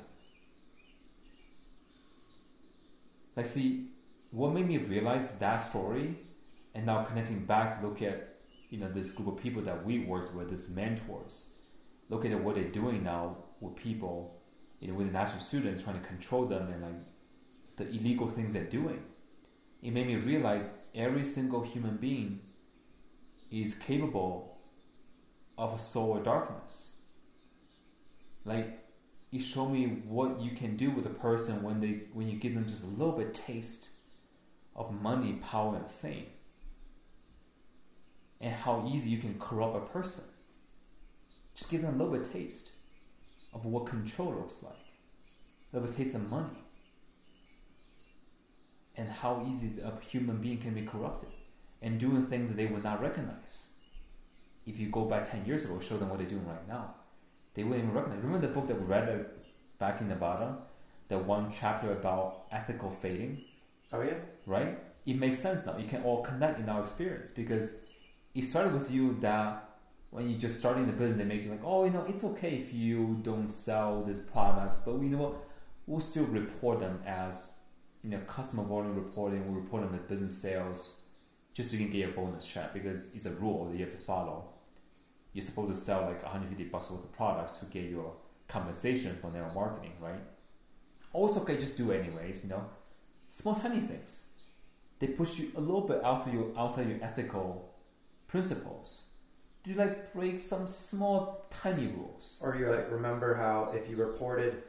Like, see, what made me realize that story, and now connecting back to look at, you know, this group of people that we worked with, these mentors, look at what they're doing now with people, you know, with the national students, trying to control them and like the illegal things they're doing, it made me realize every single human being is capable of a soul of darkness. Like, it showed me what you can do with a person when you give them just a little bit taste of money, power, and fame, and how easy you can corrupt a person. Just give them a little bit taste of what control looks like, a little bit taste of money, and how easy a human being can be corrupted and doing things that they would not recognize. If you go back 10 years ago, show them what they're doing right now, they wouldn't even recognize. Remember the book that we read back in Nevada? The one chapter about ethical fading?
Oh, yeah?
Right? It makes sense now. You can all connect in our experience, because it started with you that when you just starting the business, they make you like, oh, it's okay if you don't sell these products, but you know what? We'll still report them as, customer volume reporting. We'll report on the business sales just so you can get your bonus check, because it's a rule that you have to follow. You're supposed to sell like $150 worth of products to get your compensation from their marketing, right? Oh, it's okay, just do it anyways, Small, tiny things. They push you a little bit outside your ethical principles. Do you break some small, tiny rules?
Or you remember how if you reported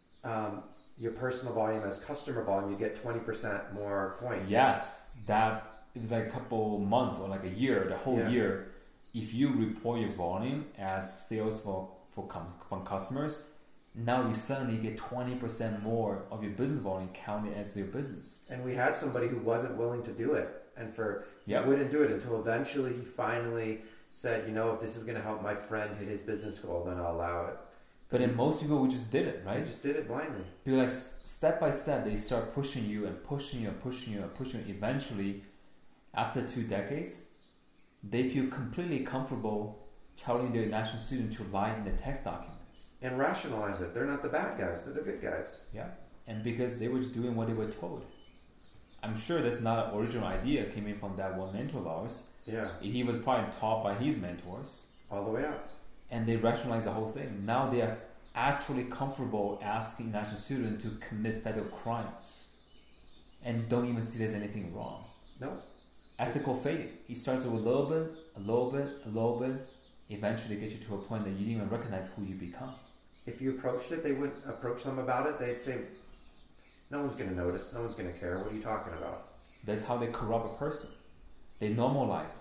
your personal volume as customer volume, you get 20% more points.
Yes, it was a couple months or a year, the whole year. If you report your volume as sales from customers, now you suddenly get 20% more of your business volume counted as your business.
And we had somebody who wasn't willing to do it, and he wouldn't do it until eventually he finally said, if this is going to help my friend hit his business goal, then I'll allow it.
But then most people would just did it, right?
They just did it blindly.
People step by step, they start pushing you and pushing you and pushing you and pushing you. Eventually, after 2 decades, they feel completely comfortable telling their national student to lie in the text documents.
And rationalize it. They're not the bad guys. They're the good guys.
Yeah. And because they were just doing what they were told. I'm sure that's not an original idea coming from that one mentor of ours.
Yeah.
He was probably taught by his mentors.
All the way up.
And they rationalize the whole thing. Now they are actually comfortable asking national students to commit federal crimes. And don't even see there's anything wrong.
No.
Ethical fading. It starts with a little bit, a little bit, a little bit. Eventually gets you to a point that you didn't even recognize who you become.
If you approached it, they wouldn't approach them about it. They'd say, no one's going to notice. No one's going to care. What are you talking about?
That's how they corrupt a person. They normalize it.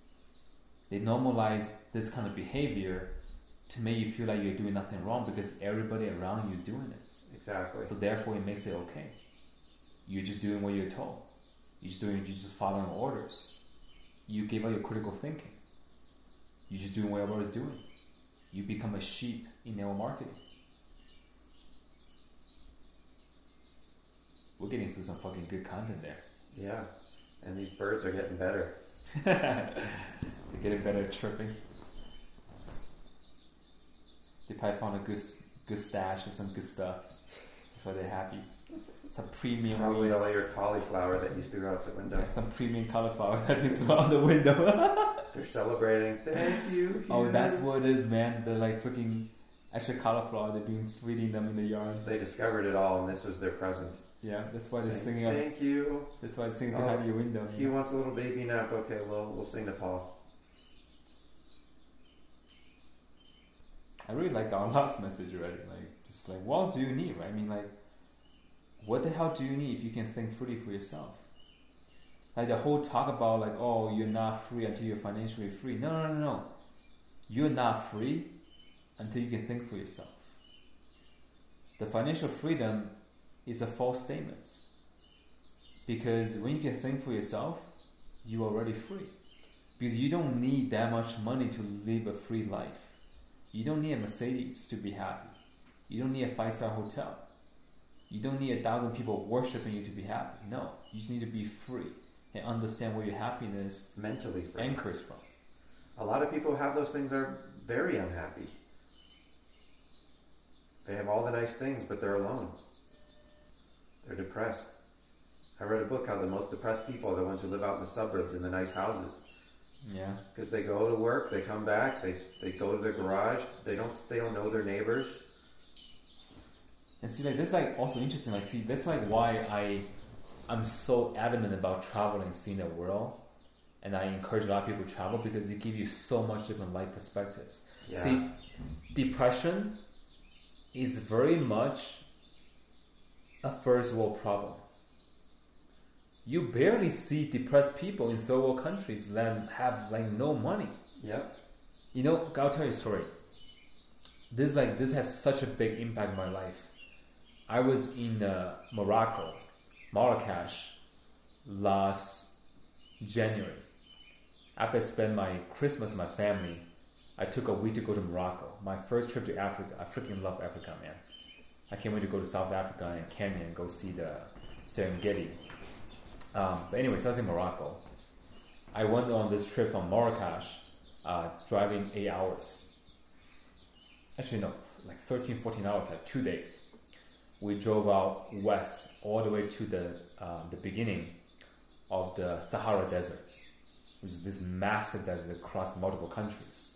They normalize this kind of behavior to make you feel like you're doing nothing wrong because everybody around you is doing it.
Exactly.
So therefore it makes it okay. You're just doing what you're told. You're just following orders. You give up your critical thinking. You're just doing what everybody's doing. You become a sheep in network marketing. We're getting through some fucking good content there.
Yeah. And these birds are getting better.
They're getting better at chirping. They probably found a good stash of some good stuff. That's why they're happy. Some premium.
Probably all your cauliflower that you threw out the window.
Yeah, some premium cauliflower that you threw out the window.
They're celebrating. Thank you.
Oh, that's what it is, man. They're freaking extra cauliflower. They've been feeding them in the yard.
They discovered it all, and this was their present.
Yeah, that's why they're singing.
Thank you.
That's why they're singing behind your window.
He wants a little baby nap. Okay, well, we'll sing to Paul.
I really like our last message already. What else do you need, right? I mean, what the hell do you need if you can think freely for yourself? The whole talk about oh, you're not free until you're financially free. No. You're not free until you can think for yourself. The financial freedom is a false statement. Because when you can think for yourself, you're already free. Because you don't need that much money to live a free life. You don't need a Mercedes to be happy. You don't need a 5-star hotel. You don't need 1,000 people worshiping you to be happy. No, you just need to be free and understand where your happiness
mentally free
anchors from.
A lot of people who have those things are very unhappy. They have all the nice things, but they're alone. They're depressed. I read a book how the most depressed people are the ones who live out in the suburbs in the nice houses.
Yeah.
Because they go to work, they come back, they go to their garage, they don't know their neighbors.
And see, like, this is like also interesting. Like, see, that's like why I'm so adamant about traveling, seeing the world, and I encourage a lot of people to travel because it gives you so much different life perspective.
Yeah.
See, depression is very much a first world problem. You barely see depressed people in third world countries that have like no money.
Yep.
You know, I'll tell you a story. This has such a big impact in my life. I was in Morocco, Marrakesh, last January. After I spent my Christmas with my family, I took a week to go to Morocco. My first trip to Africa. I freaking love Africa, man. I can't wait to go to South Africa and Kenya and go see the Serengeti. But anyway, so I was in Morocco. I went on this trip from Marrakesh, driving 8 hours. Actually, no, like 13, 14 hours, like 2 days. We drove out west all the way to the beginning of the Sahara Desert, which is this massive desert across multiple countries.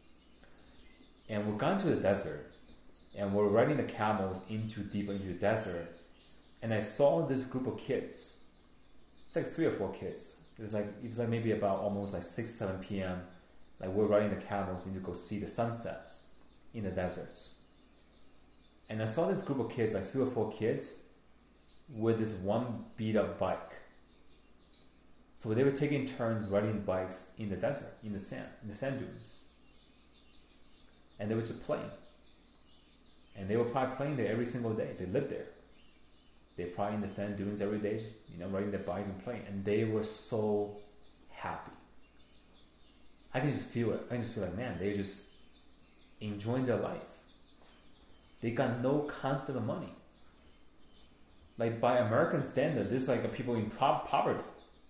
And we got into the desert, and we're riding the camels deeper into the desert, and I saw this group of kids. It's like 3 or 4 kids. It was like maybe about almost like 6 or 7 p.m. Like we're riding the camels and to go see the sunsets in the deserts. And I saw this group of kids, like 3 or 4 kids, with this one beat up bike. So they were taking turns riding bikes in the desert, in the sand dunes. And they were just playing. And they were probably playing there every single day. They lived there. They're probably in the sand dunes every day, just, riding their bike and playing. And they were so happy. I can just feel it. I can just feel like, man, they're just enjoying their life. They got no concept of money. Like by American standard, there's like people in poverty.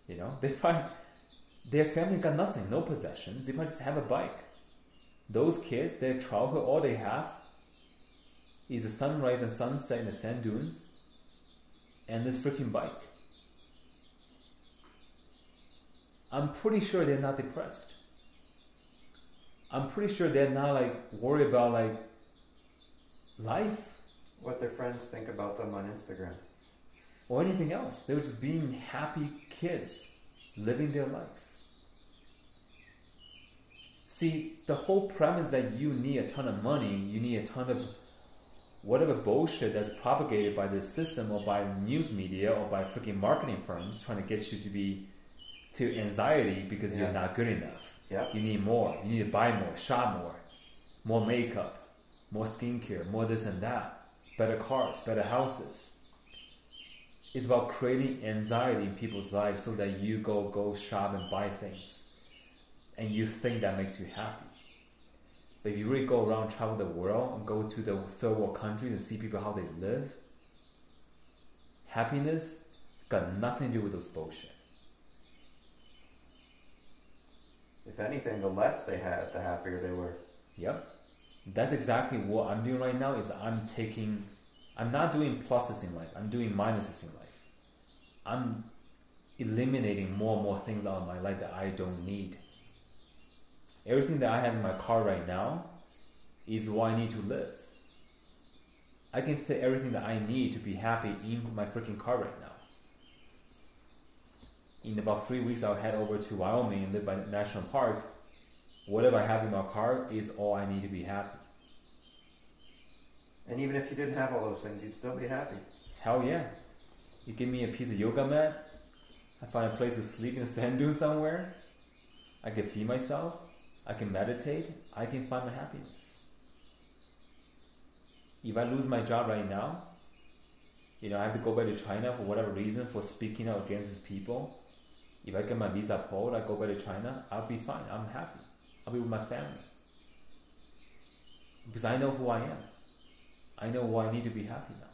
Their family got nothing, no possessions. They probably just have a bike. Those kids, their childhood, all they have is a sunrise and sunset in the sand dunes and this freaking bike. I'm pretty sure they're not depressed. I'm pretty sure they're not like worried about like life.
What their friends think about them on Instagram.
Or anything else. They were just being happy kids, living their life. See, the whole premise that you need a ton of money, you need a ton of whatever bullshit that's propagated by the system or by news media or by freaking marketing firms trying to get you to feel anxiety because you're not good enough.
Yep.
You need more. You need to buy more, shop more makeup, more skincare, more this and that, better cars, better houses. It's about creating anxiety in people's lives so that you go shop and buy things. And you think that makes you happy. But if you really go around, travel the world, and go to the third world countries and see people how they live, happiness got nothing to do with those bullshit.
If anything, the less they had, the happier they were.
Yep. That's exactly what I'm doing right now. Is I'm not doing pluses in life. I'm doing minuses in life. I'm eliminating more and more things out of my life that I don't need. Everything that I have in my car right now is what I need to live. I can fit everything that I need to be happy in my freaking car right now. In about 3 weeks, I'll head over to Wyoming and live by the national park. Whatever I have in my car is all I need to be happy.
And even if you didn't have all those things, you'd still be happy.
Hell yeah. You give me a piece of yoga mat, I find a place to sleep in a sand dune somewhere, I can feed myself, I can meditate, I can find my happiness. If I lose my job right now, I have to go back to China for whatever reason, for speaking out against these people. If I get my visa pulled, I go back to China, I'll be fine, I'm happy. I'll be with my family. Because I know who I am. I know why I need to be happy now.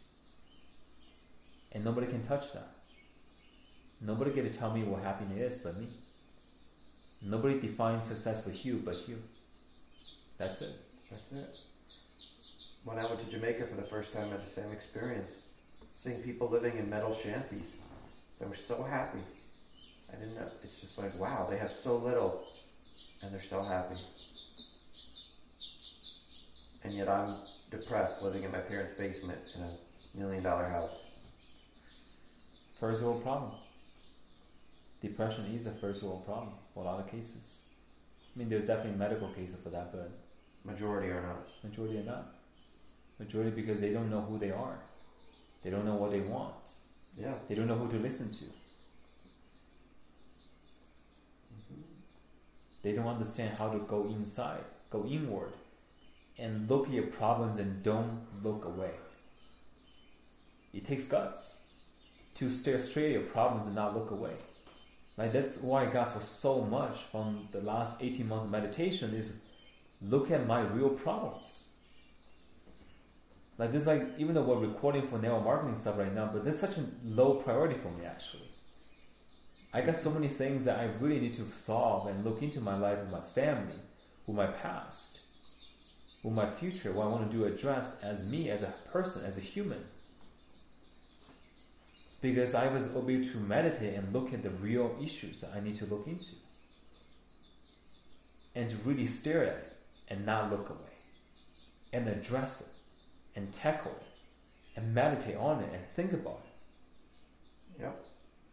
And nobody can touch that. Nobody get to tell me what happiness is but me. Nobody defines success for you but you. That's it.
That's it. When I went to Jamaica for the first time, I had the same experience. Seeing people living in metal shanties. They were so happy. I didn't know. It's just like, wow, they have so little and they're so happy. And yet I'm depressed living in my parents' basement in a $1 million house.
First world problem. Depression is a first world problem for a lot of cases. I mean, there's definitely medical cases for that, but
Majority are not.
majority are not. Majority because they don't know who they are. They don't know what they want.
Yeah.
They don't know who to listen to. They don't understand how to go inside, go inward, and look at your problems and don't look away. It takes guts to stare straight at your problems and not look away. Like that's what I got for so much from the last 18 months of meditation is look at my real problems. Like this, like even though we're recording for network marketing stuff right now, but this is such a low priority for me actually. I got so many things that I really need to solve and look into my life with my family, with my past, with my future, what I want to do address as me, as a person, as a human. Because I was able to meditate and look at the real issues that I need to look into. And to really stare at it and not look away. And address it and tackle it and meditate on it and think about it.
Yep.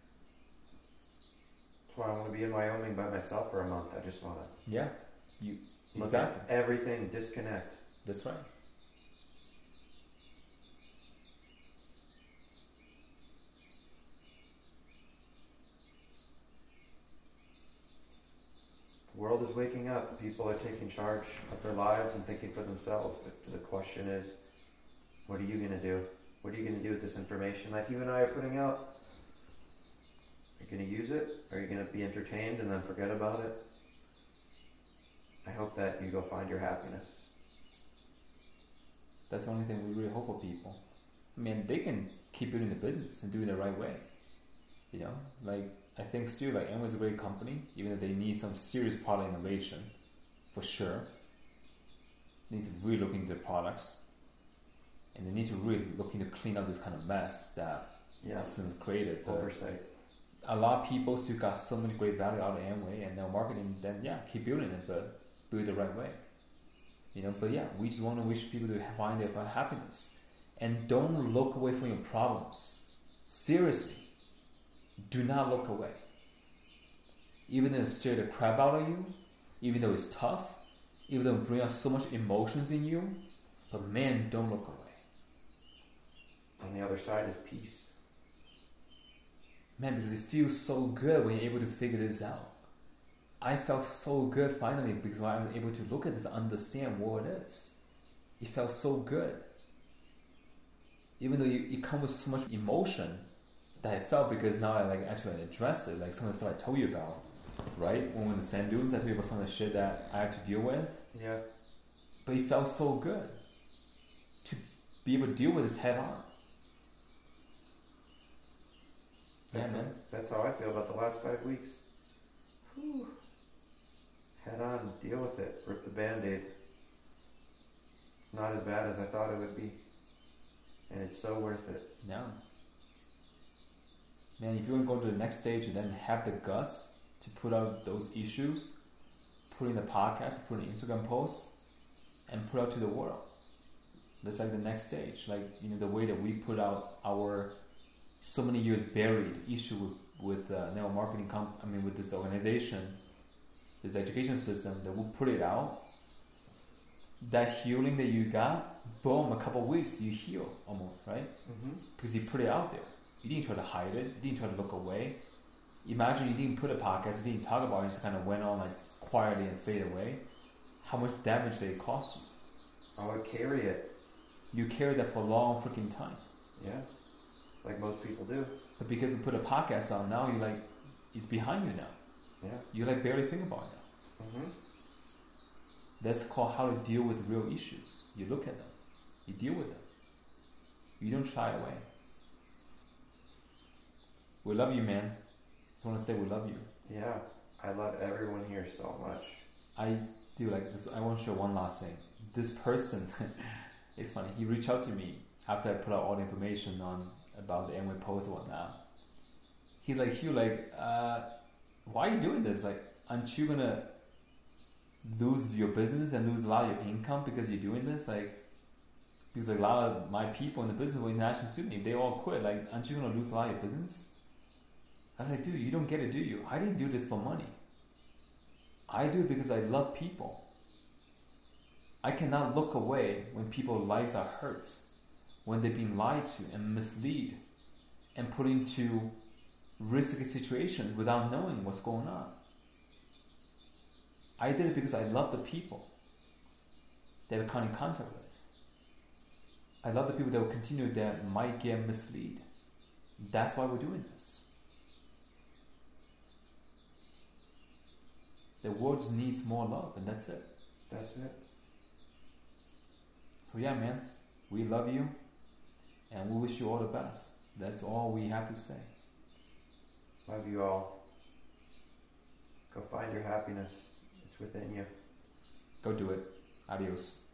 That's why I want to be in Wyoming by myself for a month. I just want to
Yeah,
look at everything, disconnect.
That's right.
The world is waking up. People are taking charge of their lives and thinking for themselves. The question is, what are you going to do? What are you going to do with this information that you and I are putting out? Are you going to use it? Are you going to be entertained and then forget about it? I hope that you go find your happiness.
That's the only thing we really hope for people. I mean, they can keep building the business and do it the right way. You know, like I think still like Amway's a great company, even though they need some serious product innovation, for sure. They need to really look into the products, and they need to really look into clean up this kind of mess that systems created.
Oversight.
A lot of people still got so much great value out of Amway, and now marketing. Then keep building it, but do it the right way. You know, but we just want to wish people to find their happiness, and don't look away from your problems. Seriously. Do not look away. Even though it scares the crap out of you, even though it's tough, even though it brings out so much emotions in you, but man, don't look away.
On the other side is peace.
Man, because it feels so good when you're able to figure this out. I felt so good finally because I was able to look at this and understand what it is. It felt so good. Even though you come with so much emotion, that I felt because now I like actually address it, like some of the stuff I told you about, right? When we're in the sand dunes, I told you about some of the shit that I had to deal with.
Yeah.
But it felt so good to be able to deal with this head on.
That's how I feel about the last 5 weeks. Whew. Head on, deal with it, rip the Band-Aid. It's not as bad as I thought it would be. And it's so worth it.
Yeah. Man, if you want to go to the next stage and then have the guts to put out those issues, put in the podcast, put in Instagram posts, and put out to the world. That's like the next stage. Like, you know, the way that we put out our so many years buried issue with network marketing with this organization, this education system, that we put it out. That healing that you got, boom, a couple of weeks, you heal almost, right?
Mm-hmm.
Because you put it out there. You didn't try to hide it. You didn't try to look away. Imagine you didn't put a podcast, you didn't talk about it, you just kind of went on like quietly and fade away. How much damage did it cost you?
I would carry it.
You carried that for a long freaking time.
Yeah, like most people do.
But because you put a podcast on, now you like, it's behind you now.
Yeah.
You like barely think about it now.
Mm-hmm.
That's called how to deal with real issues. You look at them. You deal with them. You don't shy away. We love you, man. Just want to say we love you.
Yeah, I love everyone here so much.
I do like this. I want to share one last thing. This person, it's funny. He reached out to me after I put out all the information about the Amway post and whatnot. He's like, Hugh, like, why are you doing this? Like, aren't you gonna lose your business and lose a lot of your income because you're doing this? Like, because like a lot of my people in the business were international students. If they all quit, like, aren't you gonna lose a lot of your business? I was like, dude, you don't get it, do you? I didn't do this for money. I do it because I love people. I cannot look away when people's lives are hurt, when they're being lied to and misled and put into risky situations without knowing what's going on. I did it because I love the people that we come in contact with. I love the people that will continue that might get misled. That's why we're doing this. The world just needs more love, and that's it.
That's it.
So yeah, man, we love you, and we wish you all the best. That's all we have to say.
Love you all. Go find your happiness. It's within you.
Go do it. Adios.